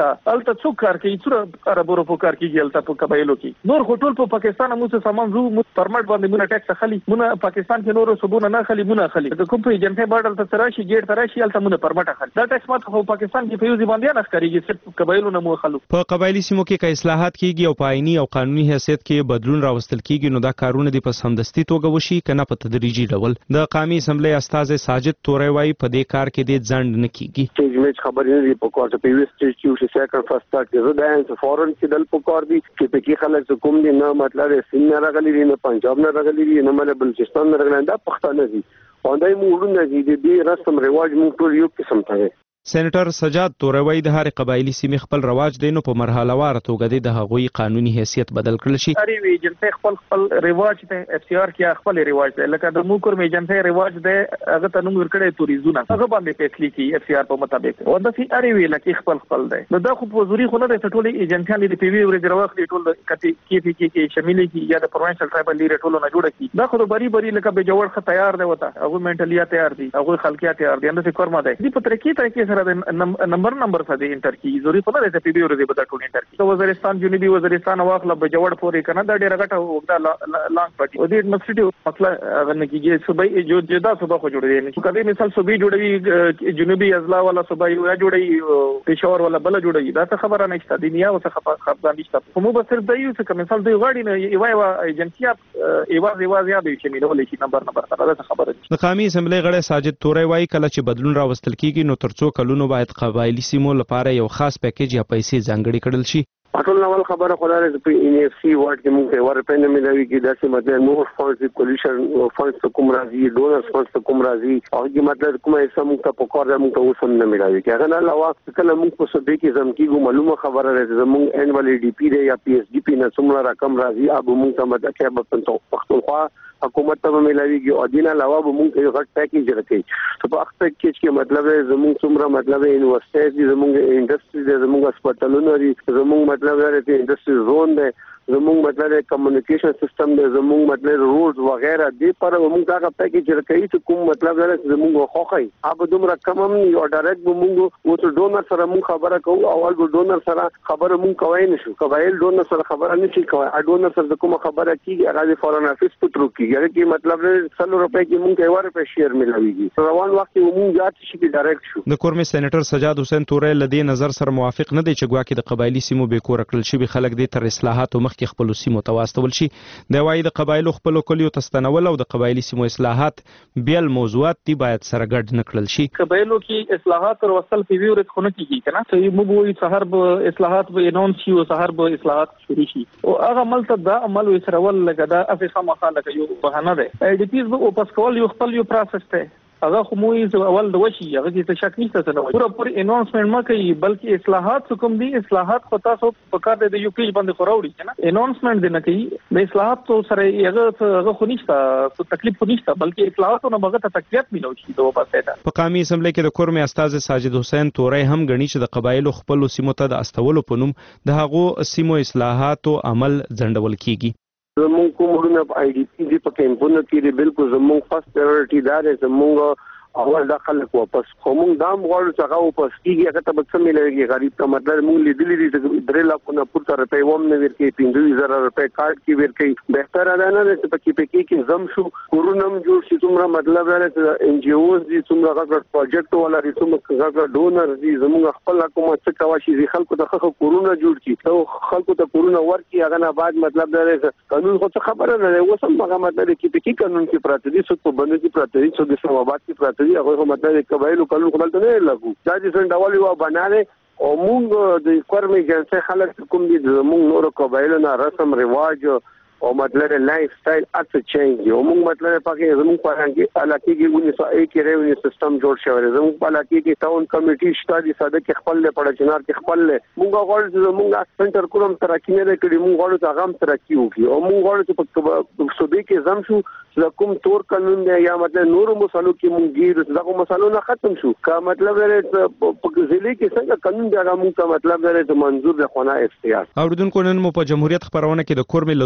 نشته الته څوک کار کوي څوره عربو په کار کوي الته په قبایلو کې نور هټول په پاکستان مو څه سامان زو پرمټ باندې مونږ ټیکس خلی مونږ پاکستان کې نور صوبونه نه خلی مونږ خلی د کوم په ایجنټي بارډر ته تراشي ګیټ تراشي الته مونږ پرمټ خلی دا ټیکس ماته په پاکستان کې په یوه باندې نه ښکاریږي چې قبایلو نه مو خلو په قبایلی سیمو کې که اصلاحات کیږي او په آئینی او قانوني حیثیت کې بدلون راوستل کیږي نو دا کارونه د په سمدستي توګه وشي کنه په تدریجي ډول د قومي اسمبلی استاد ساجد توري وايي په دې کار کې د ځند نه کیږي چې مې خبرې نه دی په کار ته پیوست چې چې سیکنډ فرست سٹارټ کې زه د فورن کې دل په کار دي چې په کې خلک کوم دي نه مطلب سین نه راغلي دي نه پنجاب نه راغلي دي نه مله بلوچستان نه راغلي دا پښتانه دي او دای موږ نه دي د دې رسم رواج موږ ټول یو قسم ته سېنیټر سجاد توروي د هر قبایلی سیمې خپل رواج دی نو په مرحله وار توګه د هغوی قانوني حیثیت بدل کړل شي اړ وی جنته خپل خپل رواج ته اف سی آر کې خپل رواج دی لکه د موکر می جنته رواج دی هغه ته نوم ورکړی توریزونه هغه باندې فیصله کی اف سی آر په مطابق او د سی اړ وی لکه خپل خپل دی نو دا خو پوزوري خو نه د ټولې ایجنټان د پی وی ور دروخ دی ټول کتی کی پی کی کې شامل کی یا د پروینشل ټرایبل لیډر ټول نه جوړ کی دا خو بری بری لکه به جوړ خ تیار دی وته هغه منټلیا تیار دی هغه خلکیا تیار دي نو څه کورما دی په طریقې طریقې سره نمبر نمبر څه دی انټر کی ضروري خو نه دی پی بي ورته به ټول انټر کی وزیرستان جنوبي وزیرستان واخله به جوړ پورې کنه دا ډیره غټه وګدا لانګ پټي او دې مسټیو مطلب هغه نه کیږي صوبای جو جدا صوبا خو جوړې نه کله مثال صوبې جوړوي جنوبي اضلاع والا صوبا یو جوړي پېښور والا بل جوړي دا څه خبره نشته دنیا او څه خبره نشته مو به صرف د یو څه مثال دی غاړي نه یو یو ایجنسیا ایواز ایواز یا به شاملول شي نمبر نمبر دا خبره ده د قومي اسمبلی غړي ساجد توري وايي کله چې بدلون راوستل کیږي نو ترڅو کلونو باید قبایلی سیمو لپاره یو خاص پیکیج یا پیسې ځانګړي کړل شي ټول نوول خبره خدای په ان اف سی وارد کې موږ ور په نوم ملوي کې داسې مطلب نو فاندز کولیشن فاندز کوم راځي ډونرز فاندز کوم راځي او کې مطلب کومه سم ته په کار موږ ته وسم نه ملوي کې هغه نه علاوه کله موږ په سبې کې زم کېږو معلومه خبره ده زموږ انوال ډي پی دی یا پی ایس ډي پی نه څومره رقم راځي اب موږ ته مطلب کې په پښتونخوا حکومت ته ملويږي او دینه علاوه به موږ یو غټ پیکیج راکړي ته په وخت کې چې مطلب زموږ څومره مطلب یونیورسيټي زموږ انډستری زموږ هسپتالونه دي زموږ مطلب د انډستری زون دی زموږ مطلب کمیونیکیشن سیستم دی زموږ مطلب روډز وغیرہ دی پر موږ دا پیکیج راکړي چې کوم مطلب زموږ خوخی اب دومره کم هم یو ډایرکټ به موږ او ډونر سره موږ خبره کوو اول به ډونر سره خبره موږ کوي نشو قبایل ډونر سره خبره نشي کوي ا ډونر سره کوم خبره کیږي هغه فورن افیس پټرو کیږي کې مطلب سلو روپے کې موږ یو روپے شیر ملويږي روان وخت موږ ځات شي کې ډایرکټ شو د کورمي سېنیټر سجاد حسین توري لدی نظر سره موافق نه دی چې ګواکې د قبایلی سیمو به کور کړل شي به خلک دي تر اصلاحات مخکې خپل سیمو تواستول شي د وای د قبایلو خپل کلیو تستنول او د قبایلی سیمو اصلاحات بیل موضوعات دی باید سره ګډ نکړل شي قبایلو کې اصلاحات او وصل په ویورت خونه کیږي کنه چې موږ وایي سحر به اصلاحات به اناونس شي او سحر به اصلاحات شروع شي او هغه عمل ته دا عمل وسرول لګا دا افیسه مخاله کوي بهانه ده ای ډی پیز به واپس کول یو خپل یو پروسس ته هغه خو موږ اول د وشي هغه کې څه شک نشته نه پورا پوری اناونسمنت ما کوي بلکې اصلاحات کوم دي اصلاحات خو تاسو په کار د یو پیج باندې خوراوړي کنه اناونسمنت دی نه کوي د اصلاحات تو سره هغه هغه خو نشته څه تکلیف خو نشته بلکې اصلاحات نه بغه ته تکلیف ملو شي د واپس ته په قومي اسمبلی کې د کورمي استاد ساجد حسین توري هم غني چې د قبایلو خپل سیمو ته د استولو په نوم د هغو سیمو اصلاحات او عمل ځندول کیږي زموږ کومونه په آی ډی پی دی په کیمپونو کې بالکل زموږ فرست پرایورټي دا ده زموږ اول داخل واپس کوم دام غواړو چې هغه واپس کیږي هغه ته به مليږي غریب ته مطلب موږ لیدلې دي چې درې لک نه پورته روپے ووم نه ورکې پنځه زره روپے کارت کې ورکې بهتر ده نه چې په کې پکې کې زم شو کورونم جوړ شي څومره مطلب ده چې ان جی اوز دي څومره غږ پروجیکټ ولا دي څومره غږ ډونر دي زموږ خپل حکومت څخه کوي چې خلکو ته خخ کورونه جوړ کړي او خلکو ته کورونه ورکړي هغه نه بعد مطلب ده قانون خو څه خبره نه و سم هغه مطلب کې پکې قانون کې پراته دي څه په باندې کې پراته دي څه د اسلامآباد کې پراته دي هغه مطلب قبایلو کلو خپل ته نه لګو دا چې څنګه ډول یو بناره او موږ د کورمي جنسي خلک کوم دي موږ نور قبایلو نه رسم رواج او مطلب لایف سټایل اته چینج او موږ مطلب پکې زموږ په هغه علاقې کې ونی سو اې کې ریونی سیستم جوړ شوی زموږ په علاقې کې ټاون کمیټي شته دي ساده کې خپل له پړ چنار کې خپل موږ غواړو چې موږ سنټر کوم ترقی نه کړی موږ غواړو چې هغه ترقی وکړي او موږ غواړو چې په صوبې کې زم شو چې کوم تور قانون دی یا مطلب نور مسالو کې موږ ګیر دغه مسالو نه ختم شو کا مطلب لري په ځلې کې څنګه قانون دی هغه موږ ته مطلب لري چې منظور د خونه اختیار اوردونکو نن مو په جمهوریت خبرونه کې د کورمې له دوه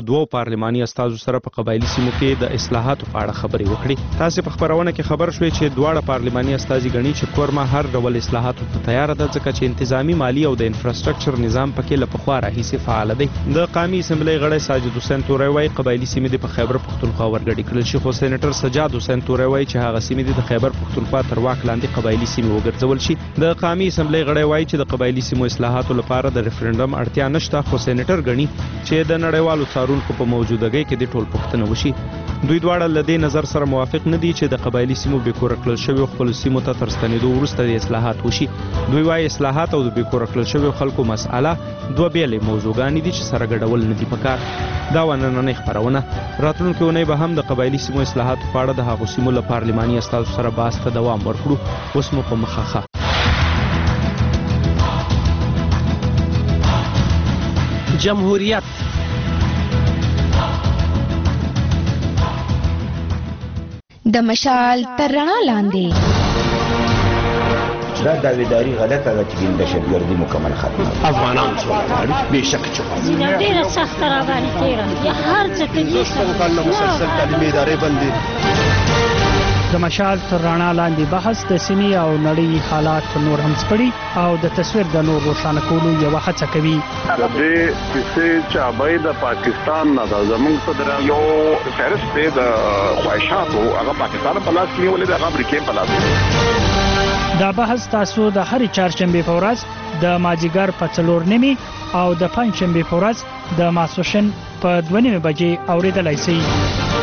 پارلماني استازو سره په قبایلی سیمو کې د اصلاحاتو په اړه خبرې وکړې. تاسو په خبرونه کې خبر شوي چې دواړه پارلماني استازي غني چې کورما هر ډول اصلاحاتو ته تیار ده ځکه چې انتظامی مالی او د انفراستراکچر نظام پکې له پخوا راهیسې فعال دی. د قومي اسمبلی غړی ساجد حسین توري وايي قبایلی سیمې د خیبر پختونخوا ورګډې کړل شي، خو سېنیټر سجاد حسین توري وايي چې هغه سیمې د خیبر پختونخوا تر واک لاندې قبایلی سیمې وګرځول شي. د قومي اسمبلی غړی وايي چې د قبایلی سیمو اصلاحاتو لپاره د ریفرندم اړتیا نشته، خو سېنیټر غني چې د نړیوالو څارونکو په موجودګۍ کې د ټول پښتنه وشي. دوی دواړه له دې نظر سره موافق نه دي چې د قبایلی سیمو بیکور کړل شوی خپل سیمو ته تر ستنېدو وروسته د اصلاحات وشي. دوی وايي اصلاحات او د بیکور کړل شوی خلکو مسأله دوه بیلې موضوعګانې دي چې سره ګډول نه دي پکار. دا ونننۍ خبرونه راتلونکي اونۍ به هم د قبایلی سیمو اصلاحاتو په اړه د هغو سیمو له پارلماني استازو سره بحث ته دوام ورکړو. اوس مو په مخه جمهوریت د مشال تر رڼا لاندې دا داویداری غلطه ده چې د دهشتګردي مکمل ختمه افغانان څوک به شک چې ډیره سخت را باندې تیره یا هر څه کې کله مسلسل تعلیمي ادارې بندي. د مشال تر رڼا لاندې بحث د سیمې او نړۍ حالات نور هم سپړي او د تصویر د نور روښانه کولو یوه هڅه کوي. د دې کیسې چابې د پاکستان نه د زموږ صدر یو فهرست دی د خواهشاتو هغه پاکستان په لاس کې ولې د امریکا په لاس. دا بحث تاسو د هرې چهارشنبې په ورځ د مازدیګر په څلور نیمې او د پنجشنبې په ورځ د ماسپښین په دوه نیمې بجې اورېدلی شئ.